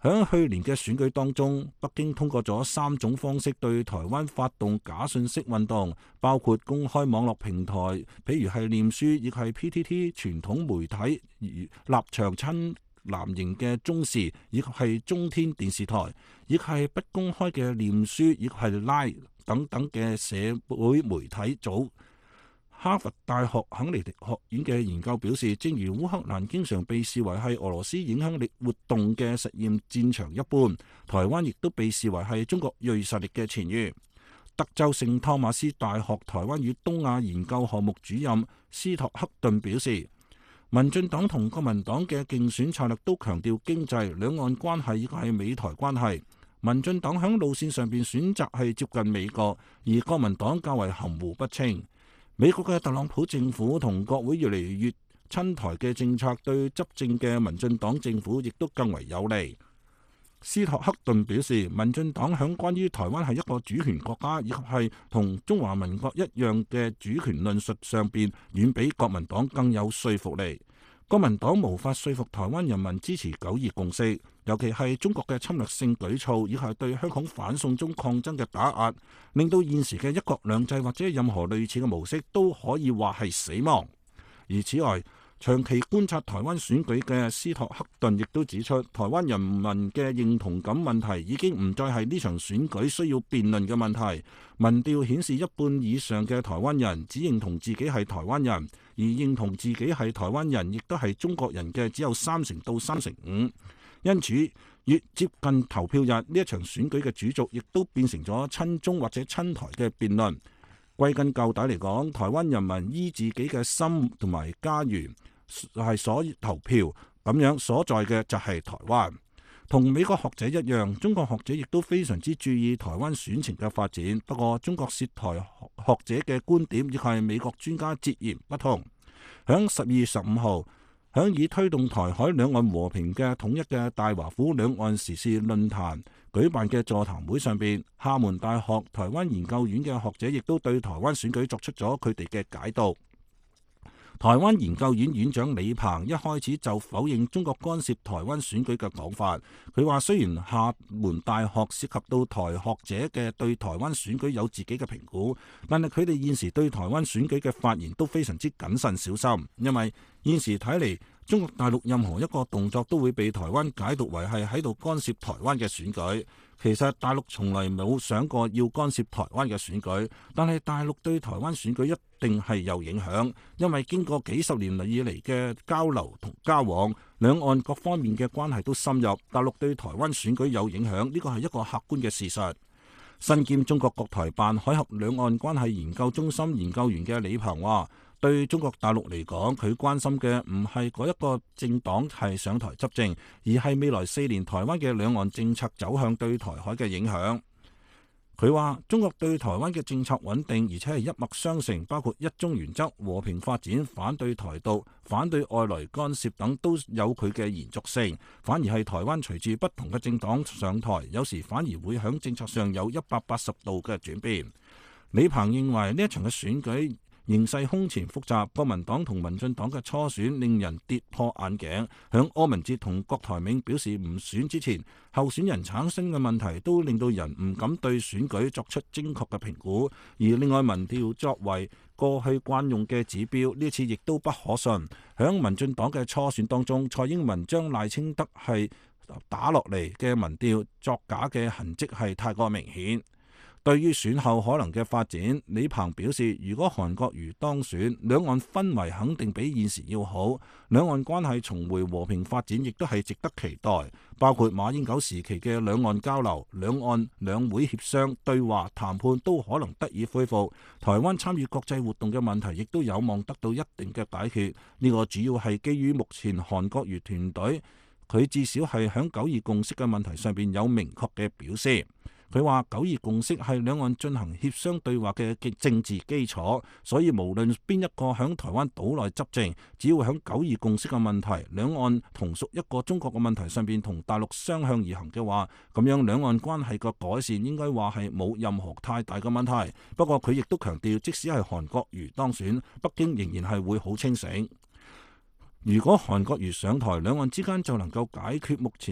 Speaker 5: 響去年嘅選舉當中，北京通過咗三種方式對台灣發動假信息運動，包括公開網絡平台，譬如係臉書，亦係 P T T 傳統媒體，立場親藍營嘅中視，以及係中天電視台，亦係不公開嘅臉書，亦係 Line 等等嘅社會媒體組。哈佛大學肯尼迪學院嘅研究表示，正如烏克蘭經常被視為係俄羅斯影響力活動嘅實驗戰場一般，台灣亦都被視為係中國銳實力嘅前沿。德州聖托馬斯大學台灣與東亞研究項目主任斯托克頓表示，民進黨同國民黨嘅競選策略都強調經濟、兩岸關係以及係美台關係。民進黨響路線上邊選擇係接近美國，而國民黨較為含糊不清。美國嘅特朗普政府同國會越嚟越親台嘅政策，對執政嘅民進黨政府亦都更為有利。斯托克頓表示，民進黨響關於台灣係一個主權國家，以及係同中華民國一樣嘅主權論述上邊，遠比國民黨更有說服力。國民黨無法說服台灣人民支持九二共識，尤其係中國嘅侵略性舉措，以及係對香港反送中抗爭嘅打壓，令到現時嘅一國兩制或者任何類似嘅模式都可以話係死亡。而此外，長期觀察台灣選舉嘅斯托克頓亦都指出，台灣人民嘅認同感問題已經唔再係呢場選舉需要辯論嘅問題。民調顯示一半以上嘅台灣人只認同自己係台灣人，而認同自己係台灣人亦都係中國人嘅只有三成到三成五。因此，越接近投票日，呢一場選舉嘅主軸亦都變成咗親中或者親台嘅辯論。歸根究底嚟講，台灣人民依自己嘅心同埋家園係所投票，咁樣所在嘅就係台灣。同美國學者一樣，中國學者亦都非常之注意台灣選情嘅發展。不過，中國涉台學者嘅觀點亦係美國專家截然不同。響十二月十五號，響以推動台海兩岸和平嘅統一嘅大華府兩岸時事論壇舉辦嘅座談會上邊，廈門大學台灣研究院嘅學者亦都對台灣選舉作出咗佢哋嘅解讀。台灣研究院院長李鵬一開始就否認中國干涉台灣選舉嘅講法。佢話雖然廈門大學涉及到台學者嘅對台灣選舉有自己嘅評估，但係佢哋現時對台灣選舉嘅發言都非常之謹慎小心，因為現時睇嚟，中國大陸任何一個動作都會被台灣解讀為係喺度干涉台灣嘅選舉。其實大陸從來冇想過要干涉台灣嘅選舉，但係大陸對台灣選舉一定係有影響，因為經過幾十年以嚟嘅交流同交往，兩岸各方面嘅關係都深入。大陸對台灣選舉有影響，呢個係一個客觀嘅事實。身兼中國國台辦海峽兩岸關係研究中心研究員嘅李鵬話，對中國大陸嚟講，佢關心嘅唔係嗰一個政黨係上台執政，而係未來四年台灣嘅兩岸政策走向對台海嘅影響。佢話中國對台灣嘅政策穩定，而且係一脈相承，包括一中原則、和平發展、反對台獨、反對外來干涉等都有佢嘅延續性。反而係台灣隨住不同嘅政黨上台，有時反而會喺政策上有一百八十度嘅轉變。李鵬認為呢一場嘅選舉形勢空前複雜，國民黨同民進黨嘅初選令人跌破眼鏡。響柯文哲同郭台銘表示唔選之前，候選人產生嘅問題都令到人唔敢對選舉作出精確嘅評估。而另外民調作為過去慣用嘅指標，呢次亦都不可信。響民進黨嘅初選當中，蔡英文將賴清德係打落嚟嘅民調作假嘅痕跡係太過明顯。對於選後可能嘅發展，李鵬表示，如果韓國瑜當選，兩岸氛圍肯定比現時要好，兩岸關係重回和平發展亦都係值得期待。包括馬英九時期嘅兩岸交流、兩岸兩會協商、對話談判都可能得以恢復。台灣參與國際活動嘅問題亦都有望得到一定嘅解決。呢個主要係基於目前韓國瑜團隊，佢至少係響九二共識嘅問題上邊有明確嘅表示。佢話九二共識係兩岸進行協商對話嘅政治基礎，所以無論邊一個響台灣島內執政，只要響九二共識嘅問題，兩岸同屬一個中國嘅問題上邊同大陸相向而行嘅話，咁樣兩岸關係嘅改善應該話係冇任何太大嘅問題。不過佢亦都強調，即使係韓國瑜當選，北京仍然係會好清醒。如果韓國瑜上台，兩岸之間就能夠解決目前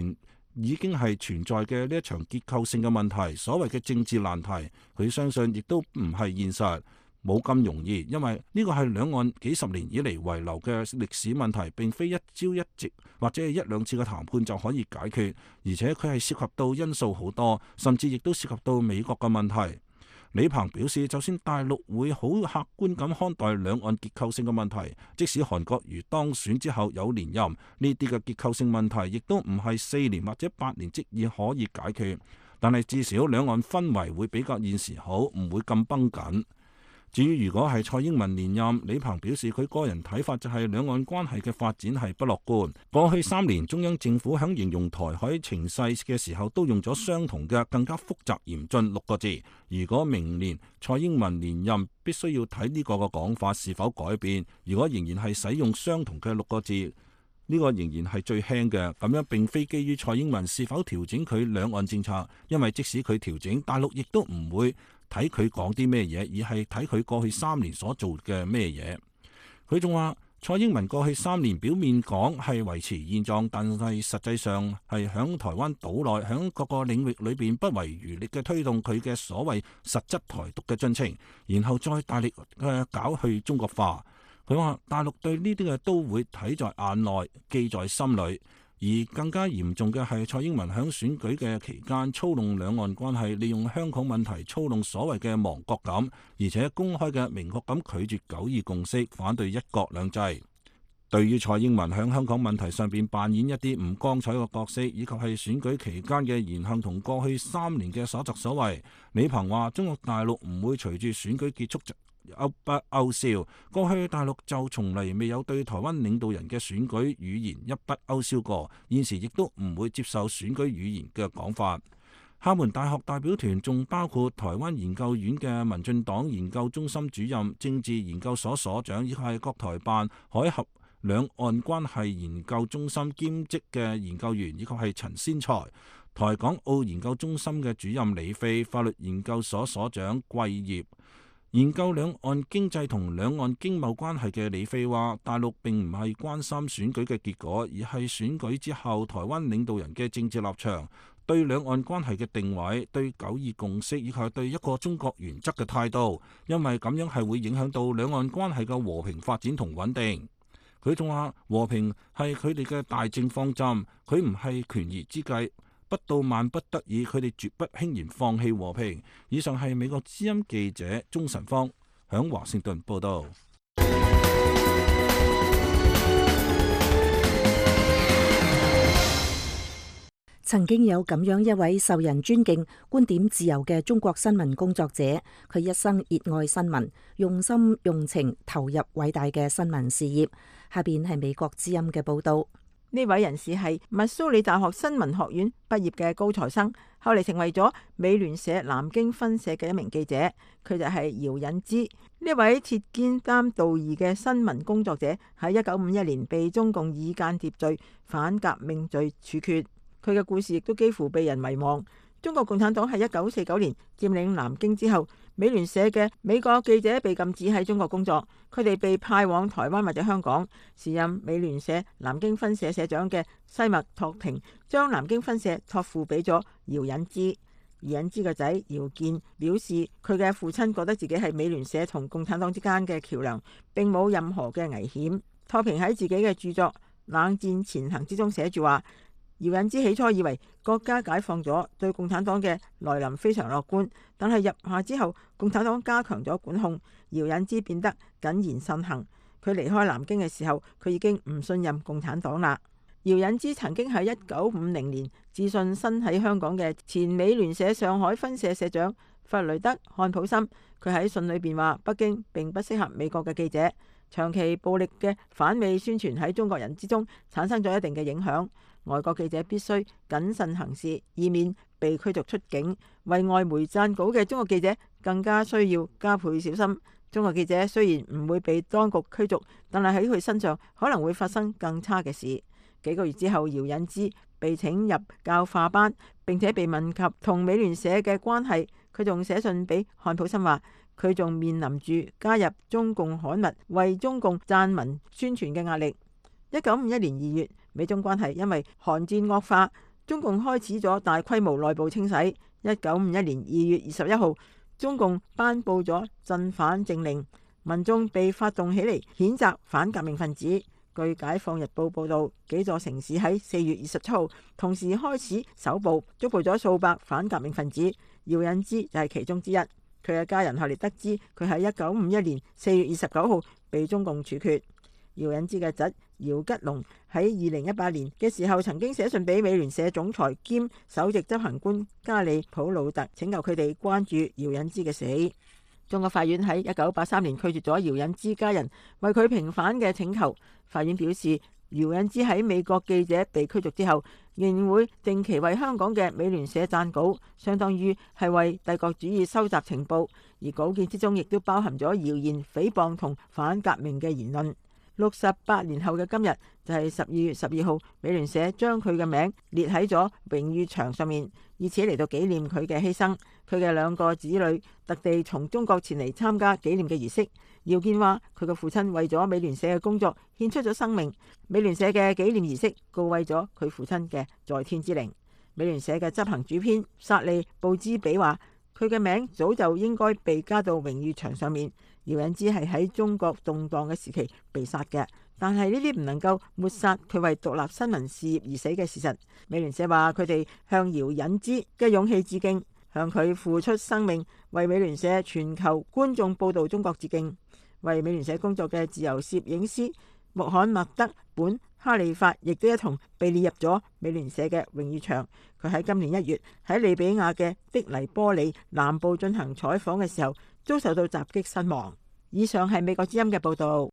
Speaker 5: 已經係存在嘅呢一場結構性嘅問題，所謂嘅政治難題，佢相信亦都唔係現實，冇咁容易，因為呢個係兩岸幾十年以嚟遺留嘅歷史問題，並非一朝一夕或者係一兩次嘅談判就可以解決，而且佢係涉及到因素好多，甚至亦都涉及到美國嘅問題。李鵬表示，就算大陸會好客觀咁看待兩岸結構性嘅問題，即使韓國瑜當選之後有連任，呢啲嘅結構性問題亦都唔係四年或者八年即已可以解決，但係至少兩岸氛圍會比較現時好，唔會咁繃緊。至於如果係蔡英文連任，李鵬表示佢個人睇法就係兩岸關係嘅發展係不樂觀。過去三年中央政府響形容台海情勢嘅時候都用咗相同嘅更加複雜嚴峻六個字。如果明年蔡英文連任，必須要睇呢個嘅講法是否改變。如果仍然係使用相同嘅六個字，呢個仍然係最輕嘅。咁樣並非基於蔡英文是否調整佢兩岸政策，因為即使佢調整，大陸亦都唔會睇佢講啲咩嘢，而係睇佢過去三年所做嘅咩嘢。佢仲話蔡英文過去三年表面講係維持現狀，但係實際上係響台灣島內響各個領域裏邊不遺餘力嘅推動佢嘅所謂實質台獨嘅進程，然後再大力嘅搞去中國化。佢話大陸對呢啲嘅都會睇在眼內，記在心裏。而更加嚴重嘅係蔡英文響選舉嘅期間操弄兩岸關係，利用香港問題操弄所謂嘅亡國感，而且公開嘅明確咁拒絕九二共識，反對一國兩制。對於蔡英文響香港問題上邊扮演一啲唔光彩嘅角色，以及係選舉期間嘅言行同過去三年嘅所作所為，李鵬話中國大陸唔會隨住選舉結束歐不歐消，過去大陸就從嚟未有對台灣領導人嘅選舉語言一筆勾銷過，現時亦都唔會接受選舉語言嘅講法。廈門大學代表團仲包括台灣研究院嘅民進黨研究中心主任、政治研究所所長，以及係國台辦海峽兩岸關係研究中心兼職嘅研究員，以及係陳先才。台港澳研究中心嘅主任李飛、法律研究所所長桂業。研究兩岸經濟同兩岸經貿關係嘅李飛話，大陸並唔係關心選舉嘅結果，而係選舉之後台灣領導人嘅政治立場、對兩岸關係嘅定位、對九二共識以及對一個中國原則嘅態度，因為咁樣係會影響到兩岸關係嘅和平發展同穩定。佢仲話和平係佢哋嘅大政方針，佢唔係權宜之計。不到萬不得已，佢哋絕不輕言放棄和平。以上係美國之音記者鍾晨芳響華盛頓報道。
Speaker 1: 曾經有咁樣一位受人尊敬、觀點自由嘅中國新聞工作者，佢一生熱愛新聞，用心用情投入偉大嘅新聞事業。下邊係美國之音嘅報道。
Speaker 7: 呢位人士係密蘇里大學新聞學院畢業嘅高材生，後嚟成為咗美聯社南京分社嘅一名記者。佢就係姚引之。呢位徹肩擔道義嘅新聞工作者喺一九五一年被中共以間諜罪、反革命罪處決。佢嘅故事亦都幾乎被人遺忘。中國共產黨喺一九四九年佔領南京之後，美聯社嘅美國記者被禁止喺中國工作，佢哋被派往台灣或者香港。時任美聯社南京分社社長嘅西麥托廷將南京分社託付俾咗姚引之。姚引之個仔姚建表示，佢嘅父親覺得自己係美聯社同共產黨之間嘅橋樑，並冇任何嘅危險。托平喺自己嘅著作《冷戰前行》之中寫住話，姚引之起初以為國家解放咗，對共產黨嘅來臨非常樂觀，但係入夏之後，共產黨加強咗管控，姚引之變得謹言慎行。佢離開南京嘅時候，佢已經唔信任共產黨啦。姚引之曾經喺一九五零年致信身喺香港嘅前美聯社上海分社社長弗雷德漢普森，佢喺信裏邊話，北京並不適合美國嘅記者，長期暴力嘅反美宣傳喺中國人之中產生咗一定嘅影響。外國記者必須謹慎行事，以免被驅逐出境。為外媒撰稿嘅中國記者更加需要加倍小心。中國記者雖然唔會被當局驅逐，但係喺佢身上可能會發生更差嘅事。幾個月之後，姚引之被請入教化班，並且被問及同美聯社嘅關係，佢仲寫信俾漢普森話，佢仲面臨住加入中共刊物為中共撰文宣傳嘅壓力。一九五一年二月，美中關係因為韓戰惡化， 中共開始咗大規模內部清洗。一九五一年二月二十一號，中共頒布咗鎮反政令，民眾被發動起嚟譴責反革命分子。據解放日報報道，幾座城市喺四月二十七號同時開始搜捕，捉捕咗數百反革命分子。姚引之就係其中之一。佢嘅家人後嚟得知，佢喺一九五一年四月二十九號被中共處決。姚引之嘅侄姚吉龍喺二零一八年嘅時候，曾經寫信俾美聯社總裁兼首席執行官加里普魯特，請求佢哋關注姚引之嘅死。中國法院喺一九八三年拒絕咗姚引之家人為佢平反嘅請求。法院表示，姚引之喺美國記者被驅逐之後，仍會定期為香港嘅美聯社撰稿，相當於係為帝國主義收集情報，而稿件之中亦都包含咗謠言、誹謗同反革命嘅言論。六十八年後嘅今日，就係十二月十二號，美聯社將佢嘅名列喺咗榮譽牆上面，以此嚟到紀念佢嘅犧牲。佢嘅兩個子女特地從中國前嚟參加紀念嘅儀式。姚建話：佢嘅父親為咗美聯社嘅工作獻出咗生命。美聯社嘅紀念儀式告慰咗佢父親嘅在天之靈。美聯社嘅執行主編薩利布茲比話：佢嘅名早就應該被加到榮譽牆上面。姚引之係喺中國動盪嘅時期被殺嘅，但係呢啲唔能夠抹殺佢為獨立新聞事業而死嘅事實。美聯社話佢哋向姚引之嘅勇氣致敬，向佢付出生命為美聯社全球觀眾報道中國致敬。為美聯社工作嘅自由攝影師穆罕默德本哈利法亦都一同被列入咗美聯社嘅榮譽牆。佢喺今年一月喺利比亞嘅的黎波里南部進行採訪嘅時候，遭受到襲擊身亡。以上係美國之音嘅報道。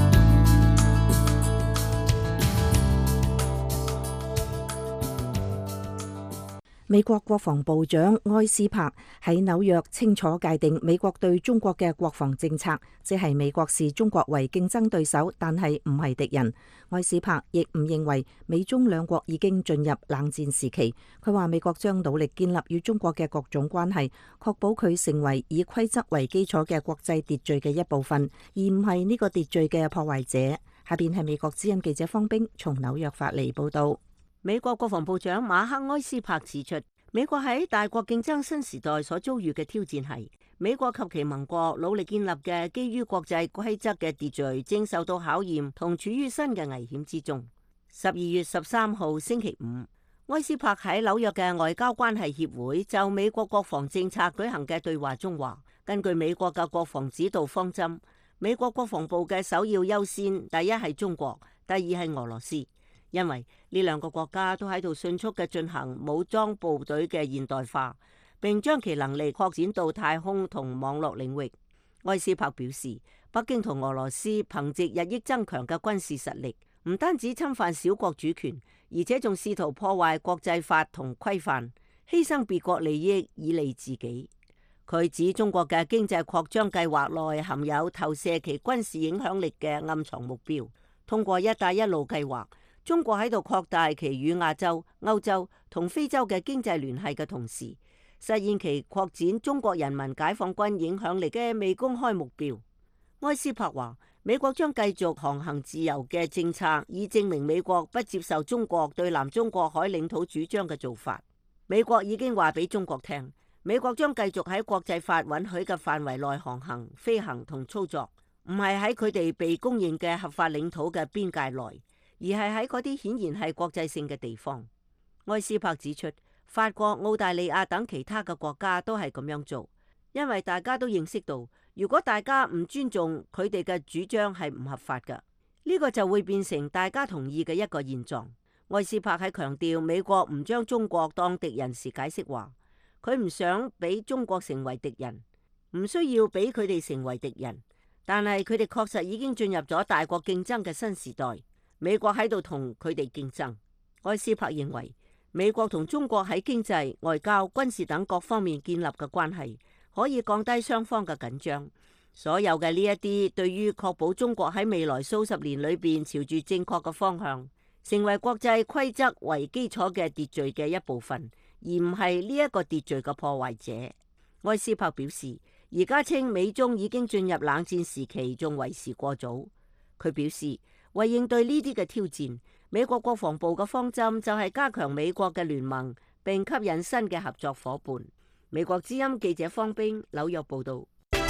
Speaker 1: 美國國防部長埃斯珀喺紐約清楚界定美國對中國嘅國防政策，即係美國視中國為競爭對手，但係唔係敵人。埃斯珀亦唔認為美中兩國已經進入冷戰時期。佢話美國將努力建立與中國嘅各種關係，確保佢成為以規則為基礎嘅國際秩序嘅一部分，而唔係呢個秩序嘅破壞者。下邊係美國之音記者方冰從紐約發嚟報道。
Speaker 8: 美國國防部長馬克埃斯珀指出，美國喺大國競爭新時代所遭遇嘅挑戰係美國及其盟國努力建立嘅基於國際規則嘅秩序正受到考驗同處於新嘅危險之中。十二月十三號星期五，埃斯珀喺紐約嘅外交關係協會就美國國防政策舉行嘅對話中話，根據美國嘅國防指導方針，美國國防部嘅首要優先第一係中國，第二係俄羅斯。因為呢兩個國家都喺度迅速嘅進行武裝部隊嘅現代化，並將其能力擴展到太空同網絡領域。埃斯珀表示，北京同俄羅斯憑借日益增強嘅軍事實力，唔單止侵犯小國主權，而且仲試圖破壞國際法同規範，犧牲別國利益以利自己。佢指中國嘅經濟擴張計劃內含有投射其軍事影響力嘅暗藏目標。通過一帶一路計劃，中國喺度擴大其與亞洲、歐洲同非洲嘅經濟聯繫嘅同時，實現其擴展中國人民解放軍影響力嘅未公開目標。埃斯珀話，美國將繼續航行自由嘅政策，以證明美國不接受中國對南中國海領土主張嘅做法。美國已經話俾中國聽，美國將繼續喺國際法允許嘅範圍內航行、飛行同操作，唔係喺佢哋被公認嘅合法領土嘅邊界內，而係喺嗰啲顯然係國際性嘅地方。埃斯珀指出，法國、澳大利亞等其他嘅國家都係咁樣做，因為大家都認識到，如果大家唔尊重佢哋嘅主張係唔合法嘅，呢個就會變成大家同意嘅一個現狀。埃斯珀喺強調美國唔將中國當敵人時解釋話，佢唔想俾中國成為敵人，唔需要俾佢哋成為敵人，但係佢哋確實已經進入咗大國競爭嘅新時代。美國喺度同佢哋競爭。埃斯珀認為，美國同中國喺經濟、外交、軍事等各方面建立嘅關係，可以降低雙方嘅緊張。所有嘅呢一啲，對於確保中國喺未來數十年裏邊朝住正確嘅方向，成為國際規則為基礎嘅秩序嘅一部分，而唔係呢一個秩序嘅破壞者。埃斯珀表示，而家稱美中已經進入冷戰時期，仲為時過早。佢表示，為應對呢啲嘅挑戰， 美國國防部嘅方針就係加強美國嘅聯盟，並吸引新嘅合作夥伴。美國之音記者方冰紐約報道。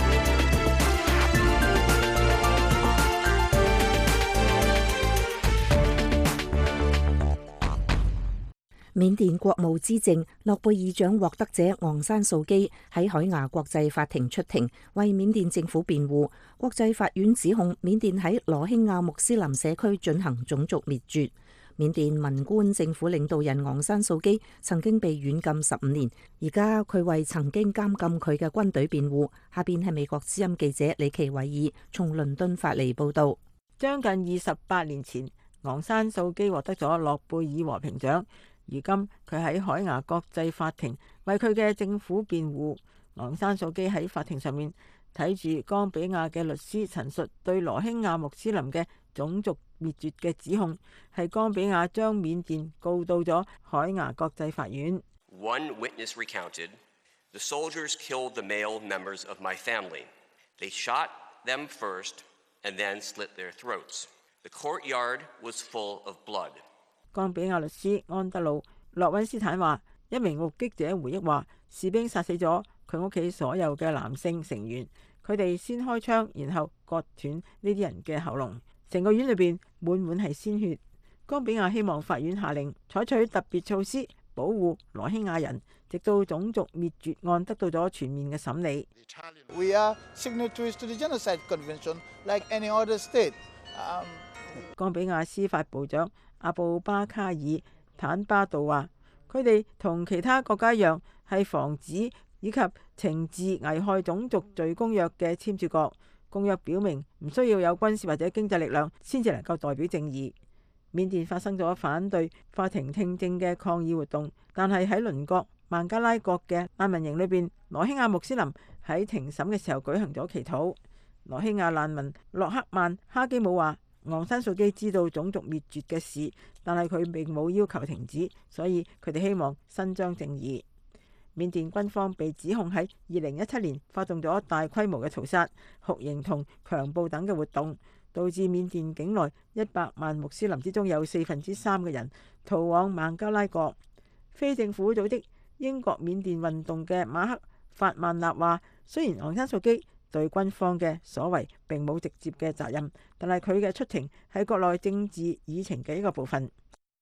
Speaker 1: 緬甸國務資政諾貝爾獎獲得者昂山素基喺海牙國際法庭出庭，為緬甸政府辯護。國際法院指控緬甸喺羅興亞穆斯林社區進行種族滅絕。緬甸文官政府領導人昂山素基曾經被軟禁十五年，而家佢為曾經監禁佢嘅軍隊辯護。下邊係美國之音記者李奇偉爾從倫敦發嚟報道。
Speaker 7: 將近二十八年前，昂山素基獲得咗諾貝爾和平獎。如今佢喺海牙國際法庭為佢嘅政府辯護。昂山素基喺法庭上面睇住岡比亞嘅律師陳述對羅興亞穆斯林嘅種族滅絕嘅指控，係岡比亞將緬甸告到咗海牙國際法院。
Speaker 9: One witness recounted, the soldiers killed the male members of my family. They shot them first and then slit their throats. The courtyard was full of blood.
Speaker 7: 岡比亞律師安德魯洛溫斯坦話，一名目擊者回憶話，士兵殺死咗佢屋企所有嘅男性成員，佢哋先開槍，然後割斷呢啲人嘅喉嚨，成個院裏邊滿滿係鮮血。岡比亞希望法院下令採取特別措施保護羅興亞人，直到種族滅絕案得到咗全面嘅審理。
Speaker 10: We are signatories to the Genocide Convention, like any other state. Um,
Speaker 7: 岡比亞司法部長阿布巴卡爾坦巴道話，佢哋同其他國家一樣，係防止以及懲治危害種族罪公約嘅簽署國。公約表明唔需要有軍事或者經濟力量先至能夠代表正義。緬甸發生咗反對法庭聽證嘅抗議活動，但係喺鄰國孟加拉國嘅難民營裏邊，羅興亞穆斯林喺庭審嘅時候舉行咗祈禱。羅興亞難民洛克曼哈基姆話，昂山素基知道種族滅絕嘅事，但係佢並冇要求停止，所以佢哋希望伸張正義。緬甸軍方被指控喺二零一七年發動咗大規模嘅屠殺、酷刑同強暴等嘅活動，導致緬甸境內一百萬穆斯林之中有四分之三嘅人逃往孟加拉國。非政府組織英國緬甸運動嘅馬克法曼納話，雖然昂山素基對軍方嘅所為並冇直接嘅責任，但係佢嘅出庭係國內政治議程嘅一個部分。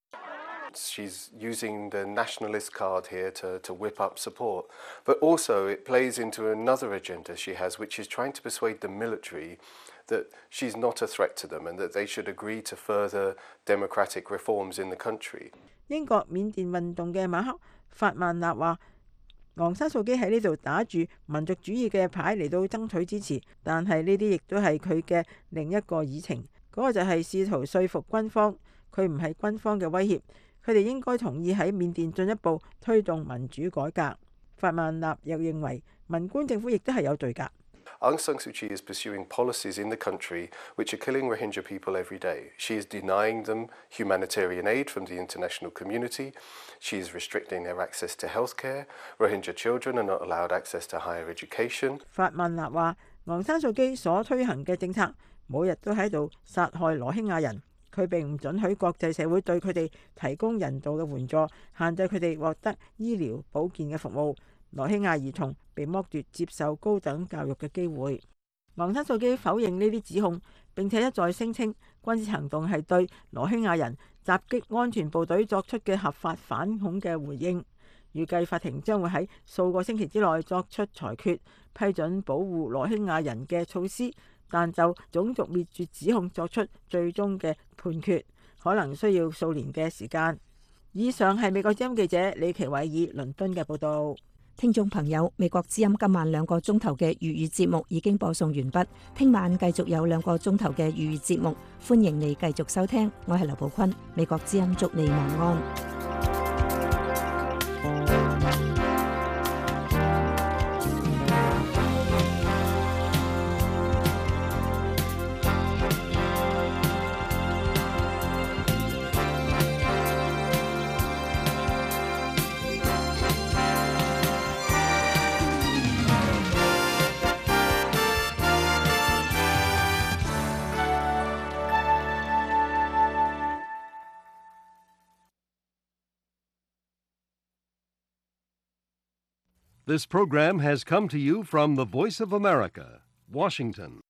Speaker 11: She's using the nationalist card here to, to whip up support, but also it plays into another agenda she has, which is trying to persuade the military that she's not a threat to them and that they should agree to further democratic reforms in the country.
Speaker 7: 英國緬甸運動嘅馬克法曼納話，昂山素基喺呢度打住民族主義嘅牌嚟到爭取支持，但係呢啲亦都係佢嘅另一個議程，嗰個就係試圖說服軍方，佢唔係軍方嘅威脅，佢哋應該同意喺緬甸進一步推動民主改革。法曼納又認為文官政府亦都係有罪㗎。
Speaker 11: Aung San Suu Kyi is pursuing policies in the country which are killing Rohingya people every day. She is denying them humanitarian aid from the international community. She is restricting their access to healthcare. Rohingya children are not allowed access to higher education.
Speaker 7: 法曼納話，昂山素基所推行嘅政策，每日都喺度殺害羅興亞人。佢並唔准許國際社會對佢哋提供人道嘅援助，限制佢哋獲得醫療保健嘅服務。羅興亞兒童被剝奪接受高等教育嘅機會。昂山素基否認呢啲指控，並且一再聲稱軍事行動係對羅興亞人襲擊安全部隊作出嘅合法反恐嘅回應。預計法庭將會喺數個星期之內作出裁決，批准保護羅興亞人嘅措施，但就種族滅絕指控作出最終嘅判決，可能需要數年嘅時間。以上係美國之音記者李奇偉爾倫敦嘅報導。
Speaker 1: 聽眾朋友，美國之音今晚兩個鐘頭嘅粵語節目已經播送完畢，聽晚繼續有兩個鐘頭嘅粵語節目，歡迎你繼續收聽。我係劉寶坤，美國之音祝你晚安。
Speaker 12: This program has come to you from the Voice of America, Washington.